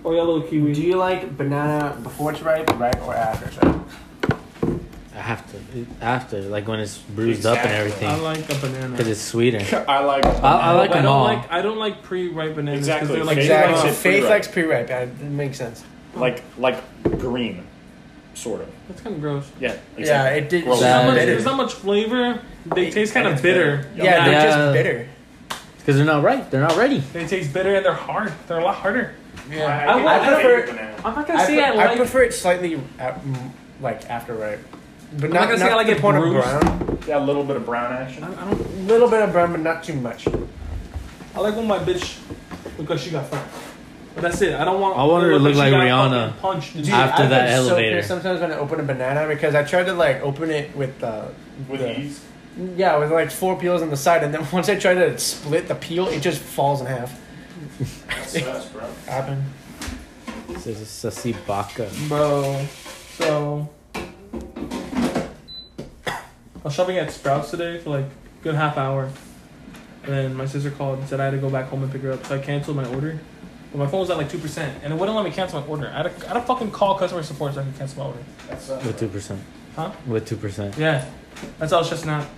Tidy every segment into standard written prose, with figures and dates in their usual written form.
Oh, yeah, little kiwi. Do you like banana before it's ripe, or after it's ripe? After, like when it's bruised up and everything. I like a banana. Because it's sweeter. I like. I like them all. I don't like pre-ripe bananas. Exactly. They're like Exactly. Faith Faith pre-ripe. likes pre-ripe. It makes sense. Like green, sort of. That's kind of gross. Yeah. Exactly. Yeah, it did. Gross. There's not much flavor. They taste kind of bitter. Yeah, they're just bitter. Because they're not ripe. They're not ready. They taste bitter and they're hard. They're a lot harder. Yeah, I prefer. I'm not gonna say I like. I prefer it slightly like after ripe, but I'm not gonna say I like the it point of bruised. brown. Yeah, a little bit of brown action. I don't. A little bit of brown, but not too much. I like when my bitch because she got fat. But that's it. I don't want. I want her to look she like got Rihanna. fucking punched. Dude, After I that get so elevator. pissed sometimes when I open a banana because I tried to like open it with Ease. Yeah, with like 4 peels on the side, and then once I try to split the peel, it just falls in half. That sucks, bro. Happen. This is Sasi Baka. Bro, so I was shopping at Sprouts today for like a good half hour. And then my sister called and said I had to go back home and pick her up. So I canceled my order. But my phone was at like 2%. And it wouldn't let me cancel my order. I had to fucking call customer support so I could cancel my order. That sucks. With 2%. Huh? With 2%. Yeah. That's all it's just not.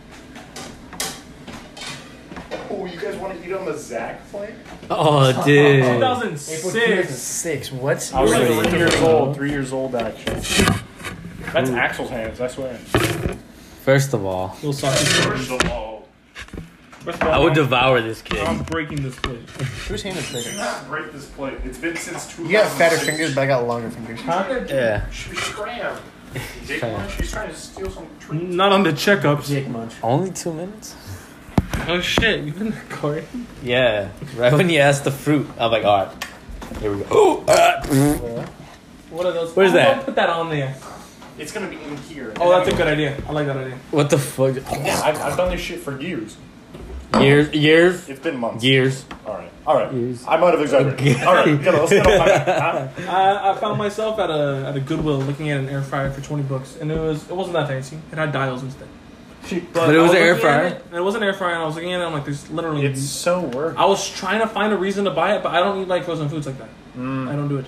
Oh, you guys want to eat on the Zach plate? Oh, dude. 2006. 2006. What? I was You're like right. 3 years old. 3 years old, actually. That's Axel's hands, I swear. First of all, Little sausage. First of all, First of all, I would devour this kid. I'm breaking this plate. Whose hand is do bigger? not break this plate. It's been since 2006. You got fatter fingers, but I got longer fingers. Yeah. She's scram. Jake, she's trying to steal some treats. Not on the checkups. Jake Munch. Only 2 minutes? Oh shit, you've been recording? Yeah. Right when you asked the fruit, I'm like, all right. Here we go. What are those? Where's that? Don't put that on there. It's gonna be in here. Oh, that's a good idea. I like that idea. What the fuck? Yeah, I've done this shit for years. Years? It's been months. Years. All right. Years. I might have exaggerated. All right, let's get on my. I found myself at a Goodwill looking at an air fryer for $20, and it wasn't that fancy. It had dials instead. But it was I an air looking at fryer? it, and it was an air fryer, and I was looking at it. I'm like, there's literally. It's so worth. I was trying to find a reason to buy it, but I don't eat like frozen foods like that. I don't do it.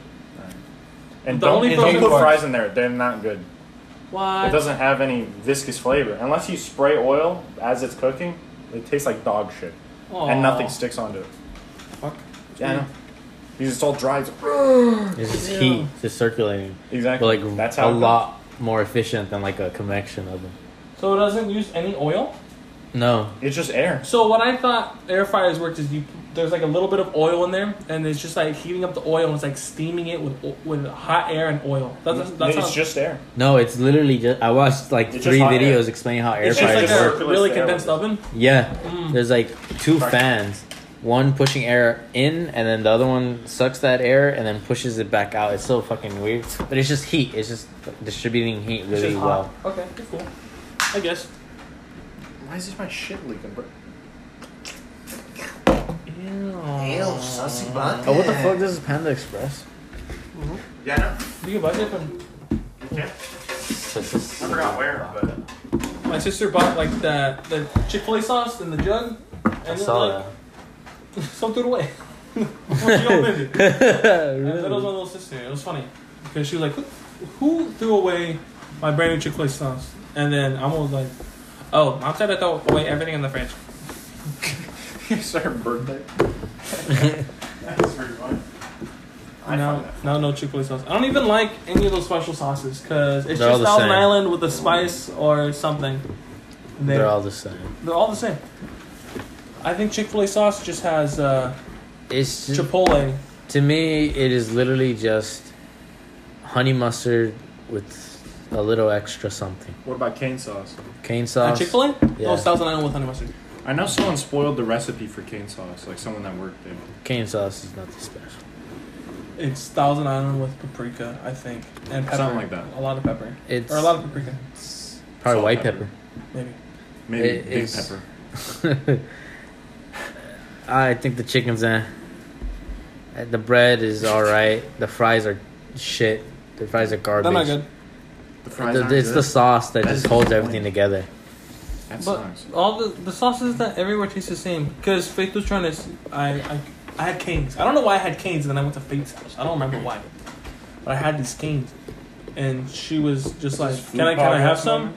And The don't, only and don't frozen put fries in there. They're not good. Why? It doesn't have any viscous flavor unless you spray oil as it's cooking. It tastes like dog shit, and nothing sticks onto it. Fuck. Yeah, I know. Because it's all dry. It's It's just heat. It's just circulating. exactly. But like That's how a it goes. lot more efficient than like a convection oven. So it doesn't use any oil? No. It's just air. So what I thought air fryers worked is there's like a little bit of oil in there, and it's just like heating up the oil, and it's like steaming it with hot air and oil. That's It's how, just air. No, it's literally just. I watched like It's 3 just hot videos air. explaining how air it's just fryers like work. a work. really Circulates the air condensed with oven. Yeah. Mm. There's like 2 fans. One pushing air in, and then the other one sucks that air and then pushes it back out. It's so fucking weird. But it's just heat. It's just distributing heat It's really just well. hot. Okay, that's cool. I guess. Why is this my shit leaking, bro? Oh, what the fuck? This is Panda Express. Yeah, I know. You can buy it from. Yeah. I forgot where, but My sister bought like the Chick-fil-A sauce in the jug, and I saw like, some threw it away. She opened it. And that was my little sister. It was funny because she was like, "Who threw away my brand new Chick-fil-A sauce?" And then I was like, "Oh, Mom said to throw away everything in the fridge." it's her birthday. That's pretty funny. No Chick-fil-A sauce. I don't even like any of those special sauces because it's They're all just the Thousand same. Island with a spice or something. They're all the same. They're all the same. I think Chick-fil-A sauce just has It's just, Chipotle. to me, it is literally just honey mustard with a little extra something. What about cane sauce? Cane sauce. Chick-fil-A? Yeah. No, it's Thousand Island with honey mustard. I know someone spoiled the recipe for cane sauce, like someone that worked there. Cane sauce is nothing special. It's Thousand Island with paprika, I think, and pepper. Something like that. A lot of pepper, It's or a lot of paprika, probably Salt, white pepper. pepper. maybe. Maybe It big is- pepper. I think the chicken's the bread is alright. The fries are shit. The fries are garbage. They're not good. The fries aren't It's good. the sauce that That's just holds the everything point. together. That But sucks. all the sauces that everywhere taste the same. Because Faith was trying to, I had canes. I don't know why I had canes, and then I went to Fate's house. I don't remember why, but I had these canes, and she was just like, "Can I have some?"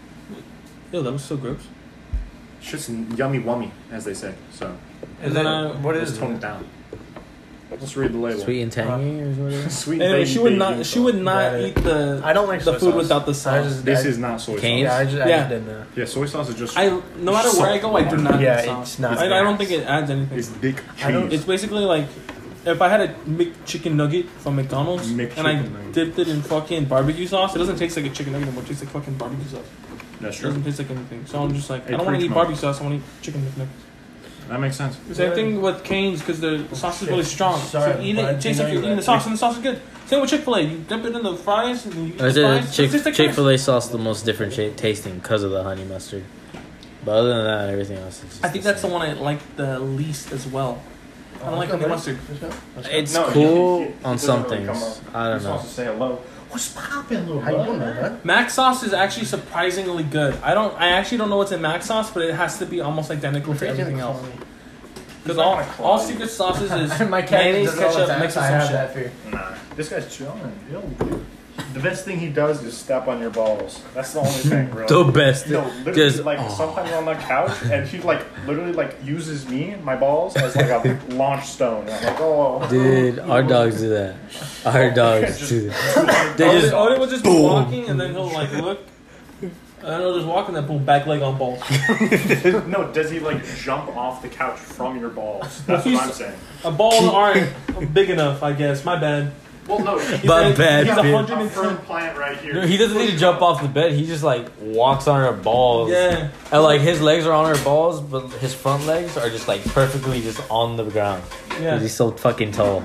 Yo, that was so gross. Shit's yummy wummy, as they say. So, And then what let's is tone it down. Just read the label. Sweet and tangy or whatever. Sweet. anyway, baby, she would baby not. info. She would not Right. eat the I don't like the soy food sauce. without the sauce. This is not soy Canes? sauce. I just Yeah. didn't know. Yeah, soy sauce is just. I no matter where I go, I do not Yeah, eat sauce. it's not I don't nice. think it adds anything. It's big I don't- cheese. It's basically like if I had a McChicken nugget from McDonald's and I McChicken nugget. dipped it in fucking barbecue sauce, it doesn't taste like a chicken nugget anymore. It tastes like fucking barbecue sauce. That's It true. doesn't taste like anything. So I'm just like, Hey, I don't want to preach, eat man. barbecue sauce. I want to eat chicken McNuggets. That makes sense. Same thing with Cane's because the sauce is really strong. Sorry, so eat but I it. It tastes didn't like you're know eating the that. sauce, and the sauce is good. Same with Chick-fil-A. You dip it in the fries and you eat Or is the it fries. It tastes like fries. Chick-fil-A sauce the most different tasting because of the honey mustard? But other than that, everything else is just I think that's the one I like the least as well. I don't like honey mustard. It's No, cool he on doesn't some really come things. up. I He don't just know. wants to say hello. What's poppin', little How you bud? doing, man? Mac sauce is actually surprisingly good. I actually don't know what's in Mac sauce, but it has to be almost identical to everything else. Because all secret sauces is My cat mayonnaise, does it all the ketchup, time, mixed so with I some have shit. that fear. Nah, this guy's chilling. The best thing he does is step on your balls. That's the only thing, bro. The best. No, literally, Just like sometimes on the couch, and he like literally like uses me, my balls, as like a launch stone. I'm like, oh, dude, our dogs do that. Our dogs Just- do that. They just Odin will just be walking and then he'll like look. And then he'll just walk and then boom, back leg on balls. No, does he like jump off the couch from your balls? That's what I'm saying. Balls aren't big enough, I guess. My bad. Well, no, But bad He's bit. 110. a firm plant right here. No, he doesn't need to jump off the bed. He just like walks on her balls. Yeah. And like his legs are on her balls, but his front legs are just like perfectly just on the ground. Yeah. 'Cause he's so fucking tall.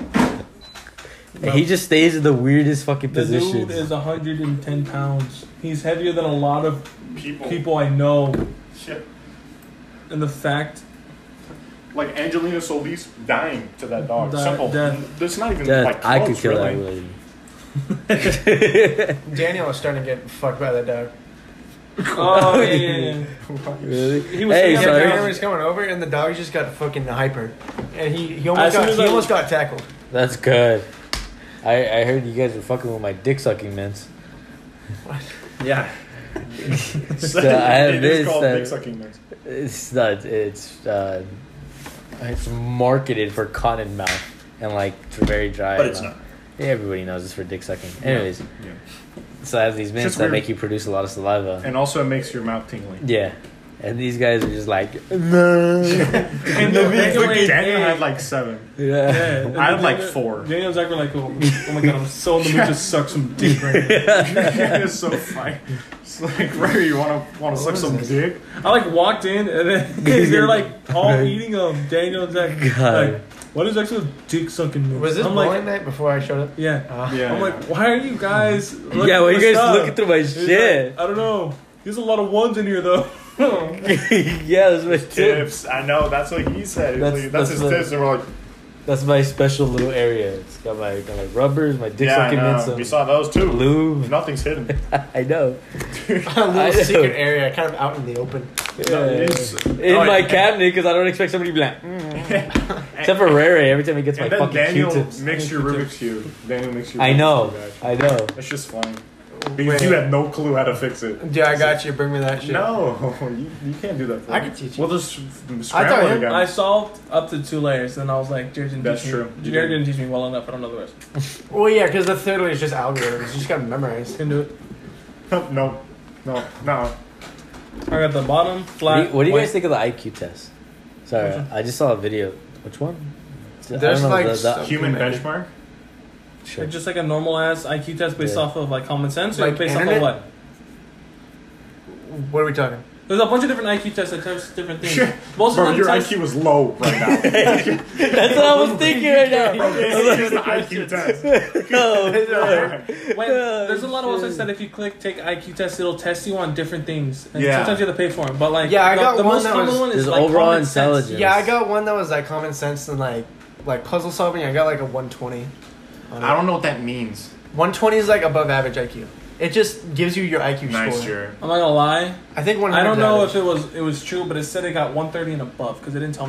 And he just stays in the weirdest fucking The positions. dude is 110 pounds. He's heavier than a lot of People. people I know. Shit. And the fact Like Angelina Solis dying to that dog. Simple. There's not even That, like I could close, kill really. that lady. Daniel was starting to get fucked by that dog. Oh yeah. Really? He was Hey, saying Yeah, that Daniel sorry. was coming over, and the dog just got fucking hyper, and he As almost soon got as I- almost got tackled. That's good. I heard you guys were fucking with my dick sucking mints. Yeah. So I have it is this called that- dick sucking mix. It's not. It's marketed for cotton mouth and like very dry. But it's mouth. not. Yeah, everybody knows it's for dick sucking. Anyways, Yeah. so I have these mints just that weird. make you produce a lot of saliva. And also it makes your mouth tingly. Yeah, and these guys are just like, no. And Daniel had like 7. Yeah. Yeah, I had like 4. Daniel's acting like, oh my god, I'm so in the mood to suck some dick right now. It's so funny. It's like, Ray, you wanna suck some dick? I like walked in and then they're like all eating Daniel and Zach. God. Like, what is actually dick sucking mean? Was this I'm bowling like, night before I showed up? yeah. Yeah. I'm like, why are you guys? Looking Yeah, why for you guys stuff? looking through my He's shit? like, I don't know. There's a lot of ones in here though. Yeah, that's my tip. Tips. I know, that's what he said. That's his the- tips. And we're like, That's my special little area. It's got my rubbers, my dick yeah, I sucking mints, know. We some saw those too. lube. Nothing's hidden. I know. A I know. little secret area, kind of out in the open. No, it Yeah. is. In Oh, my and- cabinet because I don't expect somebody to be like, except for Rere every time he gets my And then fucking Daniel Q-tips. makes your Rubik's Cube. Daniel makes your I Rubik's know, Cube, I know. It's just funny. Because Wait. you have no clue how to fix it. Yeah, I got you. Bring me that shit. No, you can't do that for I me. can teach you. We'll just I scramble thought it him- again. I solved up to 2 layers, and I was like, Jared didn't That's teach true. me. Jared didn't teach me well enough. I don't know the rest. Well, yeah, because the third one is just algorithms. You just gotta memorize. Can do it. No. I got the bottom flat. What do you white. guys think of the IQ test? Sorry, Which one? I just saw a video. Which one? I There's don't know, like the- stuff- Human Maybe. benchmark? Sure. Like just like a normal ass IQ test based Yeah. off of like common sense, or Like based off of internet? what? What are we talking? There's a bunch of different IQ tests that test different things. Most Bro, of them your test, IQ is low right now. That's what I was thinking right now. This is the IQ test. Oh, Wait, there's a lot of websites that if you click take IQ test, it'll test you on different things, and Yeah. sometimes you have to pay for them. But like, Yeah, I got the one most that common was- one is There's like overall common sense. intelligence. Yeah, I got one that was like common sense and like puzzle solving. I got like a 120. On it. I don't know what that means. 120 is like above average IQ. It just gives you your IQ Nice, score. Jared. I'm not gonna lie. I think 100. I don't know average. if it was true, but it said it got 130 and above because it didn't tell me.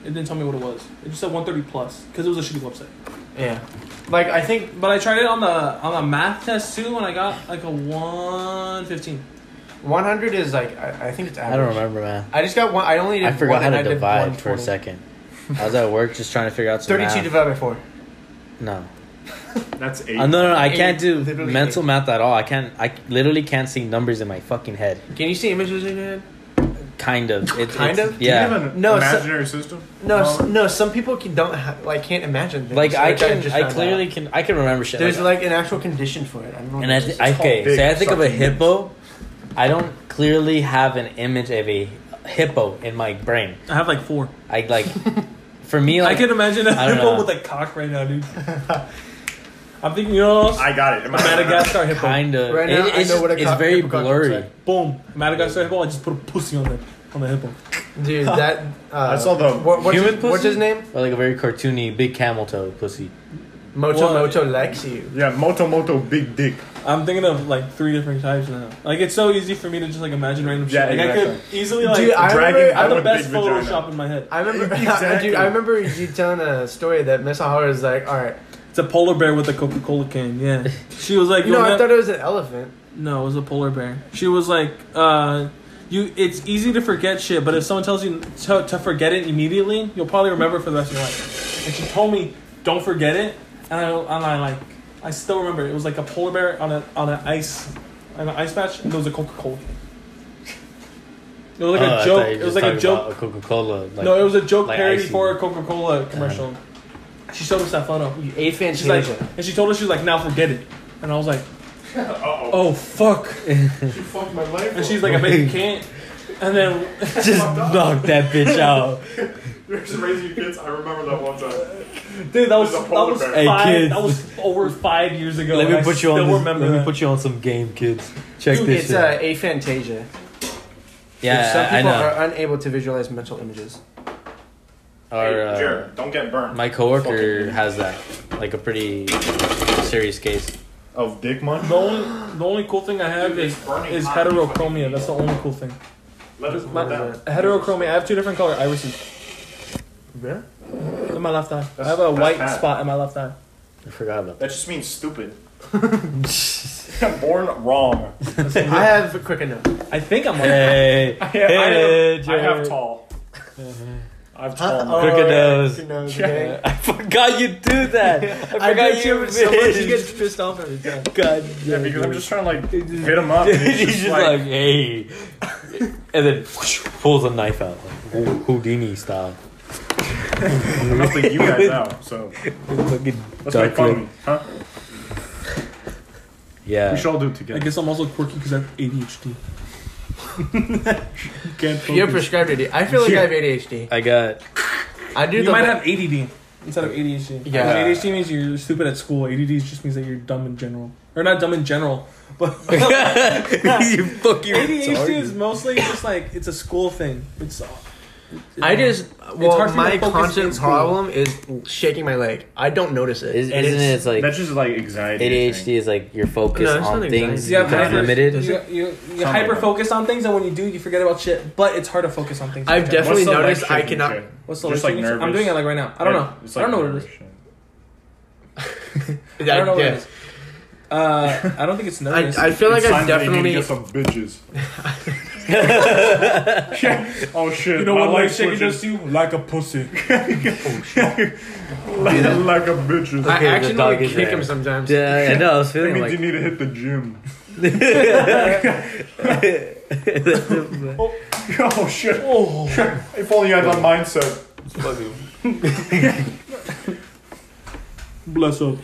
It didn't tell me what it was. It just said 130 plus because it was a shitty website. Yeah. Like, I think... But I tried it on the math test too, and I got like a 115. 100 is like, I think it's average. I don't remember, man. I just got one. I only did I forgot one, how and to I did divide for a 120. second. I was at work just trying to figure out some 32 math. divided by 4. No. That's 8. No, I Eight, can't do literally mental 8. math at all. I literally can't see numbers in my fucking head. Can you see images in your head? Kind of. Kind of? Do you have Yeah. an No, imaginary system? No, some people can't imagine things. Like which just I found clearly out. can. I can remember shit. There's like, like an actual condition for it. I don't know. and what it is. okay, big say I think of a sucking hippo. I don't clearly have an image of a hippo in my brain. I have like 4. I like, for me, like I can imagine a I don't hippo know. with a cock right now, dude. I'm thinking, you know what else? I got it. A Madagascar hippo. kind of. Right now, I know what a it's cock- very hippocock blurry. looks like. Boom. Madagascar hippo. I just put a pussy on the hippo. Dude, that. I saw the what's human his, What's pussy? his name? Or like a very cartoony big camel toe pussy. Moto What? Moto Lexi. Yeah, Moto big dick. I'm thinking of like 3 different types now. Like it's so easy for me to just like imagine random Yeah, shit. Like I exactly. could easily like Dude, I Dragging remember- I'm the with best big vagina. Photoshop in my head. I remember, Exactly. dude. I remember you telling a story that Miss Sahara is like, all right. It's a polar bear with a Coca-Cola can. Yeah. She was like, No, I "Yo, thought it was an elephant. No, it was a polar bear. She was like, it's easy to forget shit, but if someone tells you to forget it immediately, you'll probably remember it for the rest of your life. And she told me, don't forget it, and I still remember it. It was like a polar bear on an ice patch, and there was a Coca-Cola. It was like a joke. It was like a joke. A Coca-Cola. Like, No, it was a joke like parody icy. for a Coca-Cola commercial. She showed us that photo. You ate She's like, Fantasia. and she told us, she was like, now forget it. And I was like, Uh-oh. oh fuck. She fucked my life And she's like, I bet you can't. And then just knock that bitch out. You're just raising your kids. I remember that one time. dude, that was There's a polar five. bear. Hey, kids. That was over 5 years ago. Let and me I put you on still this. remember Let me that. put you on some game, kids. Check Dude, this it's shit. aphantasia. Yeah, Some I people know. are unable to visualize mental images. Our, Hey, Jared, don't get burnt. my coworker Fucking- has that, like a pretty serious case. Of dick munch? The only cool thing I have Dude, is it's burning hot. heterochromia. That's the only cool thing. Let us My, put that. heterochromia. I have 2 different color irises Really? in my left eye. I That's- have a that's white bad. spot in my left eye. I forgot about That just means stupid. Born wrong. I have a quick note. I think I'm that. like. Hey, I hey, have Jared. tall. I have tall. Oh, Crooked yeah, nose. crooked nose, Yeah. okay. I forgot you do that. I I forgot do you too, but so much he bitch. gets pissed off every time. God Yeah, because I'm just trying to like hit him up. And He's he's just like, hey, and then pulls a knife out, like Houdini style. nothing you guys out. So Fucking let's make fun of me, huh? Yeah. We should all do it I together. guess I'm also quirky because I have ADHD. Can't You're focus. prescribed ADHD. I feel like I have ADHD. I got. I do You the might have ADD instead of ADHD. Yeah. Because ADHD means you're stupid at school. ADD just means that you're dumb in general. Or not dumb in general, but You fucking ADHD is mostly just like, it's a school thing. It's I just hard well, for me my to focus in constant school. problem is shaking my leg. I don't notice it. Isn't And it? It's like That's just like anxiety. ADHD is like your focus No, it's on not things anxiety. You have becomes hyper, limited. you hyper focus on things, and when you do, you forget about shit. But it's hard to focus on things. I've definitely What's the noticed leg I shaking cannot. shit? What's the Just leg like shaking shit? I'm nervous. doing it like right now. I don't know. It's I don't know what it is. shit. I don't know what it Yeah. is. I don't think it's nervous. I feel like It's I time that you need definitely. to get some bitches. Oh shit! you know my what leg leg shaking switches. does to you? Like a pussy. like a bitches. I Okay, the actually dog like is kick there. him sometimes. Yeah, I know. I was That feeling means like. you need to hit the gym. Oh shit! Oh, If only you had that mindset. bless up.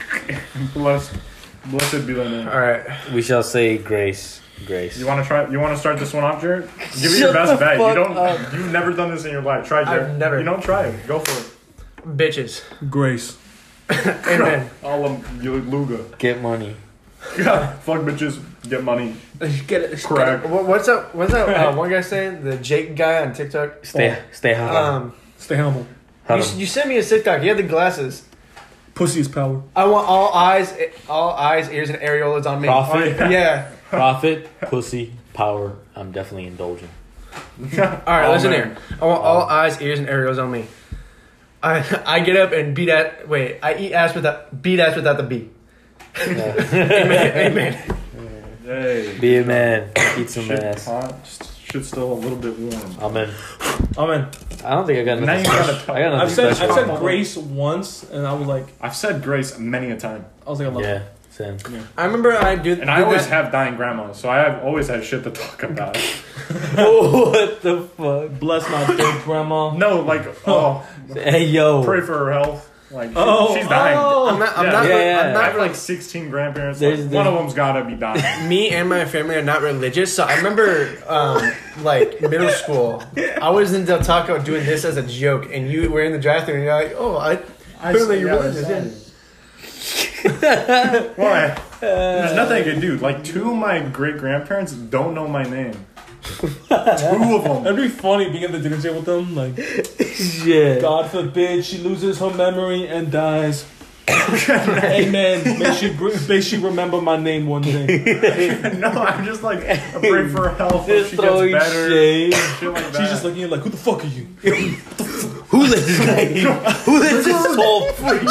Blessed be thy name. All right. We shall say grace. Grace. You want to try? You want to start this one off, Jared? Give it Shut your best the bet. You fuck don't. up. You've never done this in your life. Try, Jared. I've never. You don't try it. Go for it. Bitches. Grace. Amen. All of you, Luga. Get money. Fuck bitches. Get money. Get it. Crack. What's that? What's that? One guy saying the Jake guy on TikTok. Stay home. Stay humble. You sent me a TikTok. He had the glasses. Pussy is power. I want all eyes, ears, and areolas on me. Profit. Yeah. Profit, pussy, power. I'm definitely indulging. Alright, listen here. I want all eyes, ears, and areas on me. I get up and beat ass without the B. Amen. Hey, Be a man. Eat some shit ass. hot, shit's still a little bit warm. Amen. Amen. I don't think I got Now nothing you gotta special. talk. I got nothing I've said special. grace once, and I was like, I've said grace many a time, I love it. Yeah, same. I remember I do. and I always have dying grandmas, so I always have shit to talk about. What the fuck? Bless my dead grandma. No, like Hey, yo. pray for her health. Like she's dying. I'm not Yeah. Yeah. I have like 16 grandparents. There's- Like, one of them's gotta be dying. Me and my family are not religious, so I remember, like middle school, I was in Del Taco doing this as a joke, and you were in the drive-thru, and you're like, "Oh, apparently you're religious." Why? There's nothing I can do. Like 2 of my great grandparents don't know my name. 2 of them. It'd be funny being at the dinner table with them. Like, Shit. God forbid she loses her memory and dies. Amen. May she remember my name one day. No, I'm just like I pray for her health. Just She throwing gets better. shade. Shit like that. She's just looking at you like, who the fuck are you? Who let this guy in? Who let this tall freak?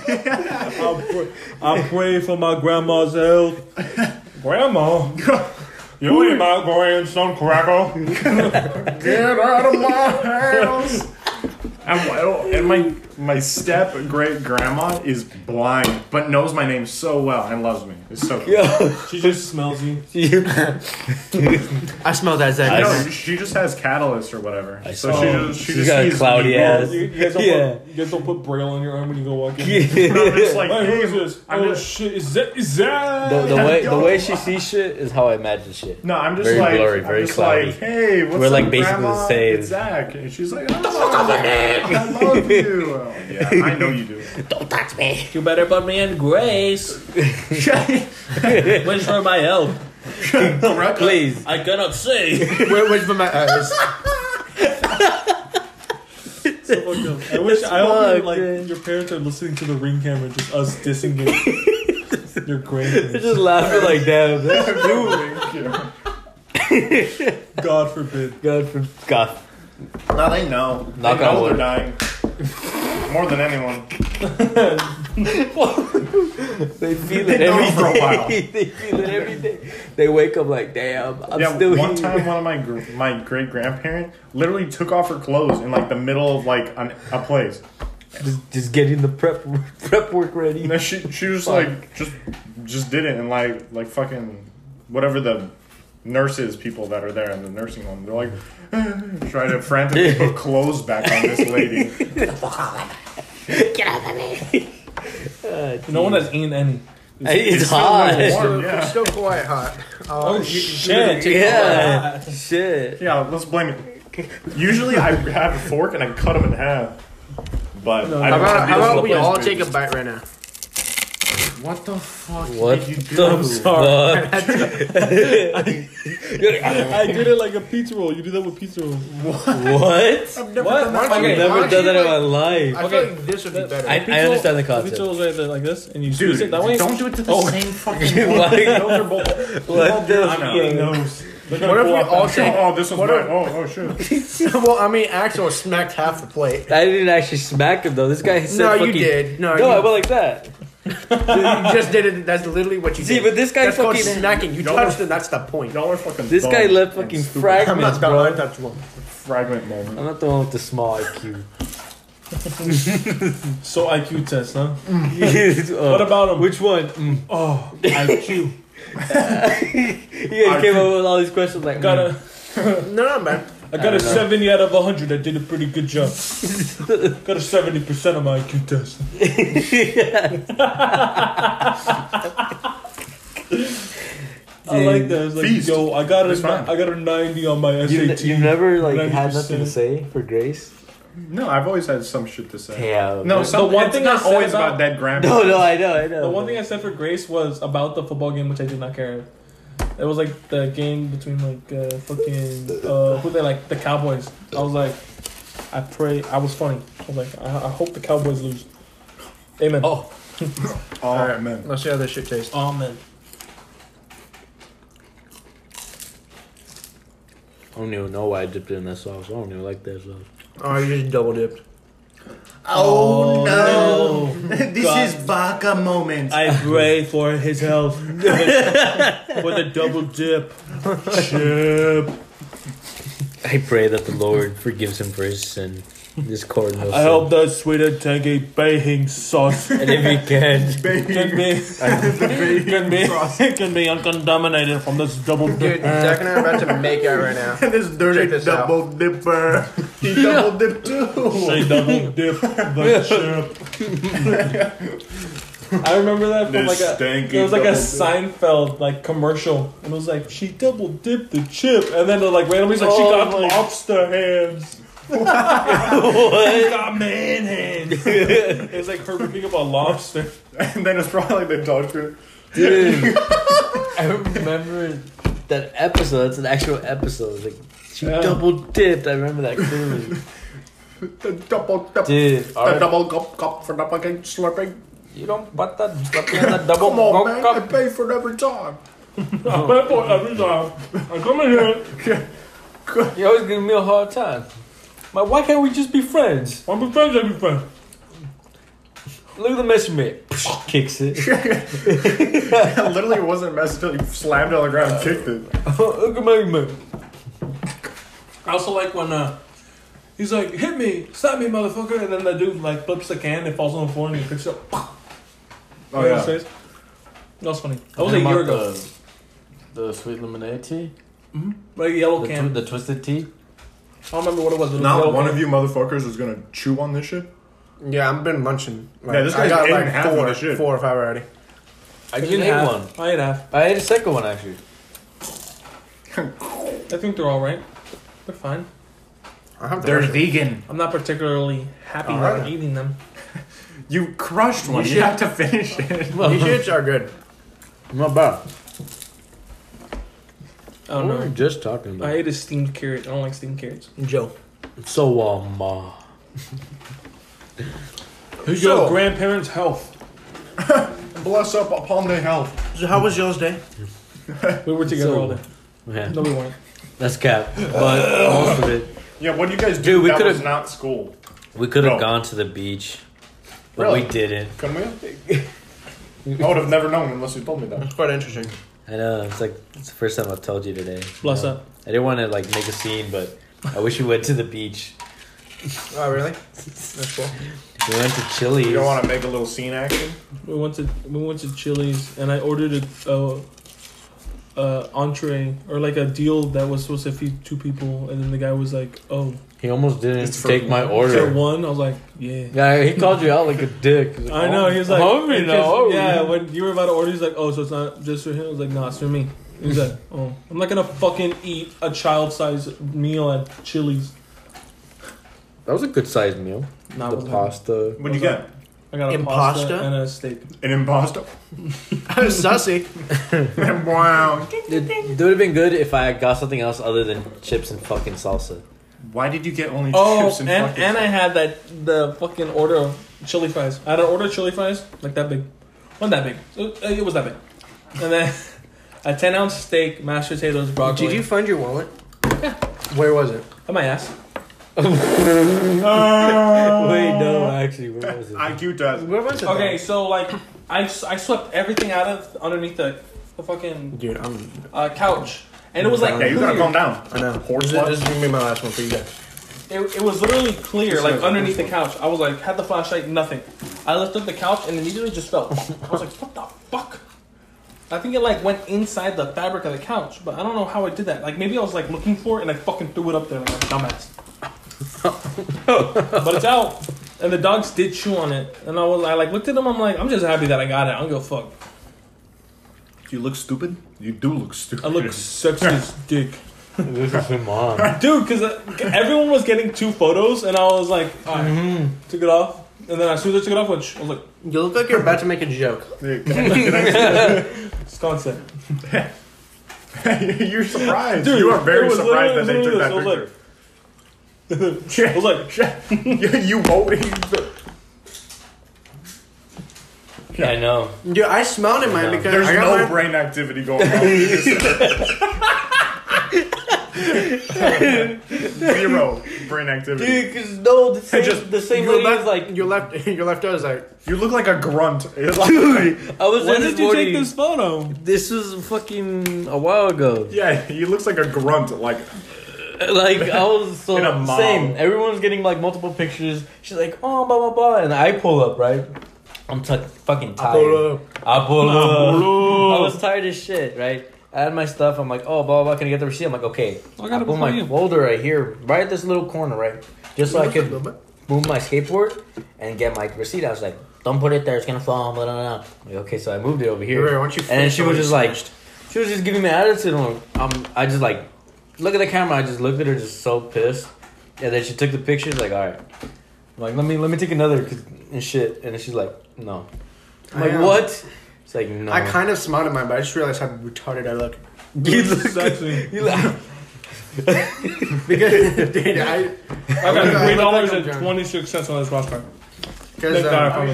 I pray for my grandma's health. Grandma? You ain't my grandson, Cracker. Get out of my house. And my step great grandma is blind, but knows my name so well and loves me. It's so cool. Yo. She just smells you. I smell that Zach. No, she just has catalyst or whatever. So she She's just got a sees cloudy me. ass. You guys don't put braille on your arm when you go walking. And I'm just like, Hey, who hey, is this? I'm Oh just, shit! Is that? The way she sees shit is how I imagine shit. no, I'm just Very like, blurry, I'm very just cloudy. like, hey, what's We're, up, like, basically Grandma? the same. It's Zach, and she's like, I love you. Oh, yeah, I know you do. Don't touch me. You better put me in grace. Where's for my help? Please. I cannot say. Which one my eyes? So fucked up. I wish I Fuck, hope like man. your parents are listening to the Ring camera, just us dissing your They're grandparents. just laughing like, damn, that's true. God forbid. God. Now they know. Knock They on know wood. they're dying. More than anyone. They feel They it know every for a day. while. They feel it every day. They wake up like, damn, I'm still one here. time one of my great grandparent literally took off her clothes in like the middle of like a place. Just getting the prep work ready. And then she was like just did it and like fucking whatever the nurses people that are there in the nursing home, they're like try to frantically put clothes back on this lady. Get out of me. No one has eaten any. It's still hot. warm, yeah. It's still quite hot. Oh shit! Yeah. Shit. Yeah, let's blame it. Usually I have a fork and I cut them in half. But I How don't about, have how these about we little all places. take a bite right now? What the fuck What did you do? the I did it like a pizza roll. You do that with pizza rolls. What? I've never What? done that. I've Okay, never done that in my life. I feel like this would be better. I understand the concept. Pizza rolls right there like this, and you squeeze Dude, it that way. don't do it to the Oh. same fucking Why? one. Those are both. What the I'm eating those. What if we all take? Oh, this one's mine. Oh, shit. Well, I mean, Axel smacked half the plate. I didn't actually smack him though. This guy said No, you fucking... did. No, No, I you, went like that. you just did it. That's literally what you See, did. but this guy That's called fucking... smacking. You Y'all touched are- it. That's the point. Y'all are fucking This dumb guy left and fucking stupid. fragments, I'm not bro. done. That's one. Fragment moment. I'm not the one with the small IQ. So IQ test, huh? Oh, What about him? Which one? Oh, IQ. You guys came up with all these questions like... Got a, No, man. I got a 70 out of 100. I did a pretty good job. Got a 70% on my IQ test. I like that. It's like, Feast. yo, I got It's fine. a 90 on my SAT. You never like had 90%. nothing to say for Grace? No, I've always had some shit to say. Yeah. No, The one it's thing not I said always about- about dead grandpa. No, I know. The one thing I said for Grace was about the football game, which I did not care. It was like the game between who they like, the Cowboys. I was like, I was funny. I was like, I hope the Cowboys lose. Amen. Oh. All right, man. Let's see how this shit tastes. Amen. I don't even know why I dipped it in that sauce. I don't even like that sauce. Oh, you just double dipped. Oh, no. This God. is Baka moment. I pray for his health. For the double dip. Chip. I pray that the Lord forgives him for his sin. This cardinal I hope that sweet and tangy baking sauce And if he can, can be uncontaminated from this double Dude, dip. Zach and I are about to make out right now. this dirty Check this out. double dipper. He double dipped too. Say double dip the chip. I remember that from This like stanky it was like a double Seinfeld like commercial, and it was like she double dipped the chip, and then like randomly it's like she got lobster hands. She got man hands. It's like her ripping up a lobster. And then it's probably like the doctor. dude, I remember that episode. That's an actual episode. Like she Yeah. double dipped. I remember that clearly. The double dip. Dude, The double cup for double cake slurping. you don't put that double Come on, man. I pay for it every time. I pay for it every time. I come in here. You always give me a hard time. But why can't we just be friends? I'm with friends, every friend. Look at the measurement. Kicks it. Literally, it wasn't a mess until you slammed it on the ground and kicked it. Look at me. I also like when he's like, hit me, slap me, motherfucker, and then the dude like flips the can, it falls on the floor, and he picks it up. Oh, yeah. That was funny. That was a year ago. The sweet lemonade tea? Like a yellow can. The twisted tea? I don't remember what it was. It was Not yellow one can. of you motherfuckers is gonna chew on this shit. Yeah, I've been munching. Like, Yeah, this I guy's got eating like half of the shit. 4 or 5 already. I You just ate have. one. I ate half. I ate a second one actually. I think they're all right. They're fine. I have They're the vegan. I'm not particularly happy All that right. I'm eating them. You crushed one. You You have to finish it. These shits are good. Not bad. I don't What were we know. just talking about? I ate a steamed carrot. I don't like steamed carrots. Joe. So, ma. Your So- grandparents' health. Bless up upon their health. So how was y'all's day? We were together So- all day. Yeah, No, we weren't. that's cap. But most of it, Yeah, what do you guys do? Dude, we that could've- was not school. we could have No. gone to the beach, but Really? we didn't. Couldn't we? I would have never known unless you told me that. That's quite interesting. I know it's like it's the first time I've told you today. Bless You know? up. I didn't want to like make a scene, but I wish we went to the beach. Oh, really? That's cool. We went to Chili's. You don't want to make a little scene action? We went to Chili's and I ordered a entree or like a deal that was supposed to feed 2 people, and then the guy was like, "Oh, He almost didn't It's for take my for order. one." I was like, "Yeah." Yeah, he called you out like a dick. He's like, I know. He was like, hungry because- now. Yeah, when you were about to order, he's like, "Oh, so it's not just for him." I was like, "Nah, it's for me." He's like, "Oh, I'm not gonna fucking eat a child-sized meal at Chili's." That was a good sized meal. Nah, The it wasn't. pasta. What'd you get? I got a Impasta? pasta and a steak. An imposter? Sussy. Wow. It would have been good if I got something else other than chips and fucking salsa. Why did you get only Oh, chips and fucking... and I had the fucking order of chili fries. I had an order of chili fries like that big, not that big. It was that big, and then a 10-ounce steak, mashed potatoes, broccoli. Did you find your wallet? Yeah. Where was it? On my ass. Wait, no, actually, where was it? IQ test. Where was it? Okay, so like I swept everything out of underneath the fucking Dude, I'm. couch, and it was like Yeah, you gotta clear. calm down. I know. Horse This slut. is gonna be my last one for you guys. It was literally clear, like underneath the couch. I was like, had the flashlight, nothing. I lifted the couch and immediately just fell. I was like, what the fuck? I think it like went inside the fabric of the couch, but I don't know how I did that. Like maybe I was like looking for it and I fucking threw it up there like a dumbass. But it's out, and the dogs did chew on it, and I like looked at them. I'm like, I'm just happy that I got it. I don't give a fuck. Do you look stupid? You do look stupid. I look sexy as dick. This is my mom. Dude, because everyone was getting 2 photos, and I was like, alright, took it off. And then as soon as I took it off, which I was like, You look like you're about to make a joke. it's concept. You're surprised. Dude, you are it very was surprised that they literally took that this. I was picture. I was like, You voting? I know. Dude, I smelled in mine No. because There's I got no mine. brain activity going on. Zero brain activity. Dude, because no, the same Your lady left, was like, your left eye is like. You look like a grunt. It's like, dude, I was When there did this you morning. take this photo? This was fucking a while ago. yeah, he looks like a grunt. Like, Like I was so In a mob. same. Everyone's getting like multiple pictures. She's like, oh, blah blah blah, and I pull up right. I'm fucking tired. I pull up. I was tired as shit, right? I had my stuff. I'm like, oh, blah blah. Can I get the receipt? I'm like, okay. I got I it put before my you. folder right here, right at this little corner, right, just so I could move my skateboard and get my receipt. I was like, don't put it there. It's gonna fall. Blah blah blah. Like, okay, so I moved it over here. Wait, why don't you And then she was finish just like, she was just giving me attitude. I just like, look at the camera. I just looked at her, just so pissed. And then she took the pictures. Like, all right, I'm like, let me take another and shit. And then she's like, no. I'm like, what? It's like, no. I kind of smiled at mine, but I just realized how retarded I look. You look Sexy. You look. Because, dude, I I got look like $3 I'm and drunk. 26 on this watch card. Because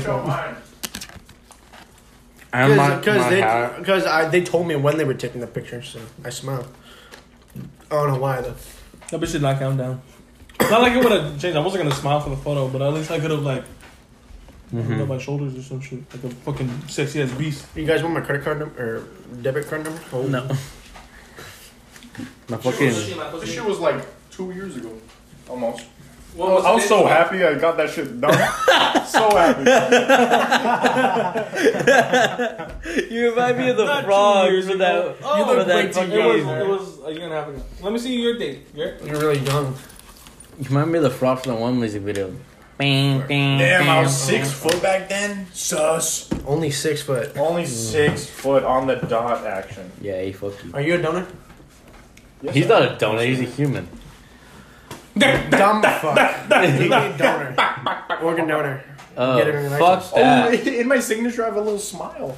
they told me when they were taking the picture, so I smiled. I don't know why though. That bitch did not count down. Not like it would have changed. I wasn't gonna smile for the photo, but at least I could have like moved up my shoulders or some shit, like a fucking sexy ass beast. You guys want my credit card number or debit card number? Oh. No. My fucking. this shit was like 2 years ago, almost. What was I was it? so happy I got that shit done. So happy. You remind me of the Not 2 frog years for ago. that. Oh, for that way too fucking. young. It was a year and a half ago. Let me see your date. Garrett. You're really young. You remind me of the frog from the one music video. Damn, I was 6 foot back then. Sus. Only 6 foot. Only 6 foot on the dot action. Yeah, he fuck you. Are you a donor? Yes, He's I not am. a donut. He's a human. Dumb fuck. You need donor. Organ donor. Oh, Get it on your fuck license. Oh, that. in my signature, I have a little smile.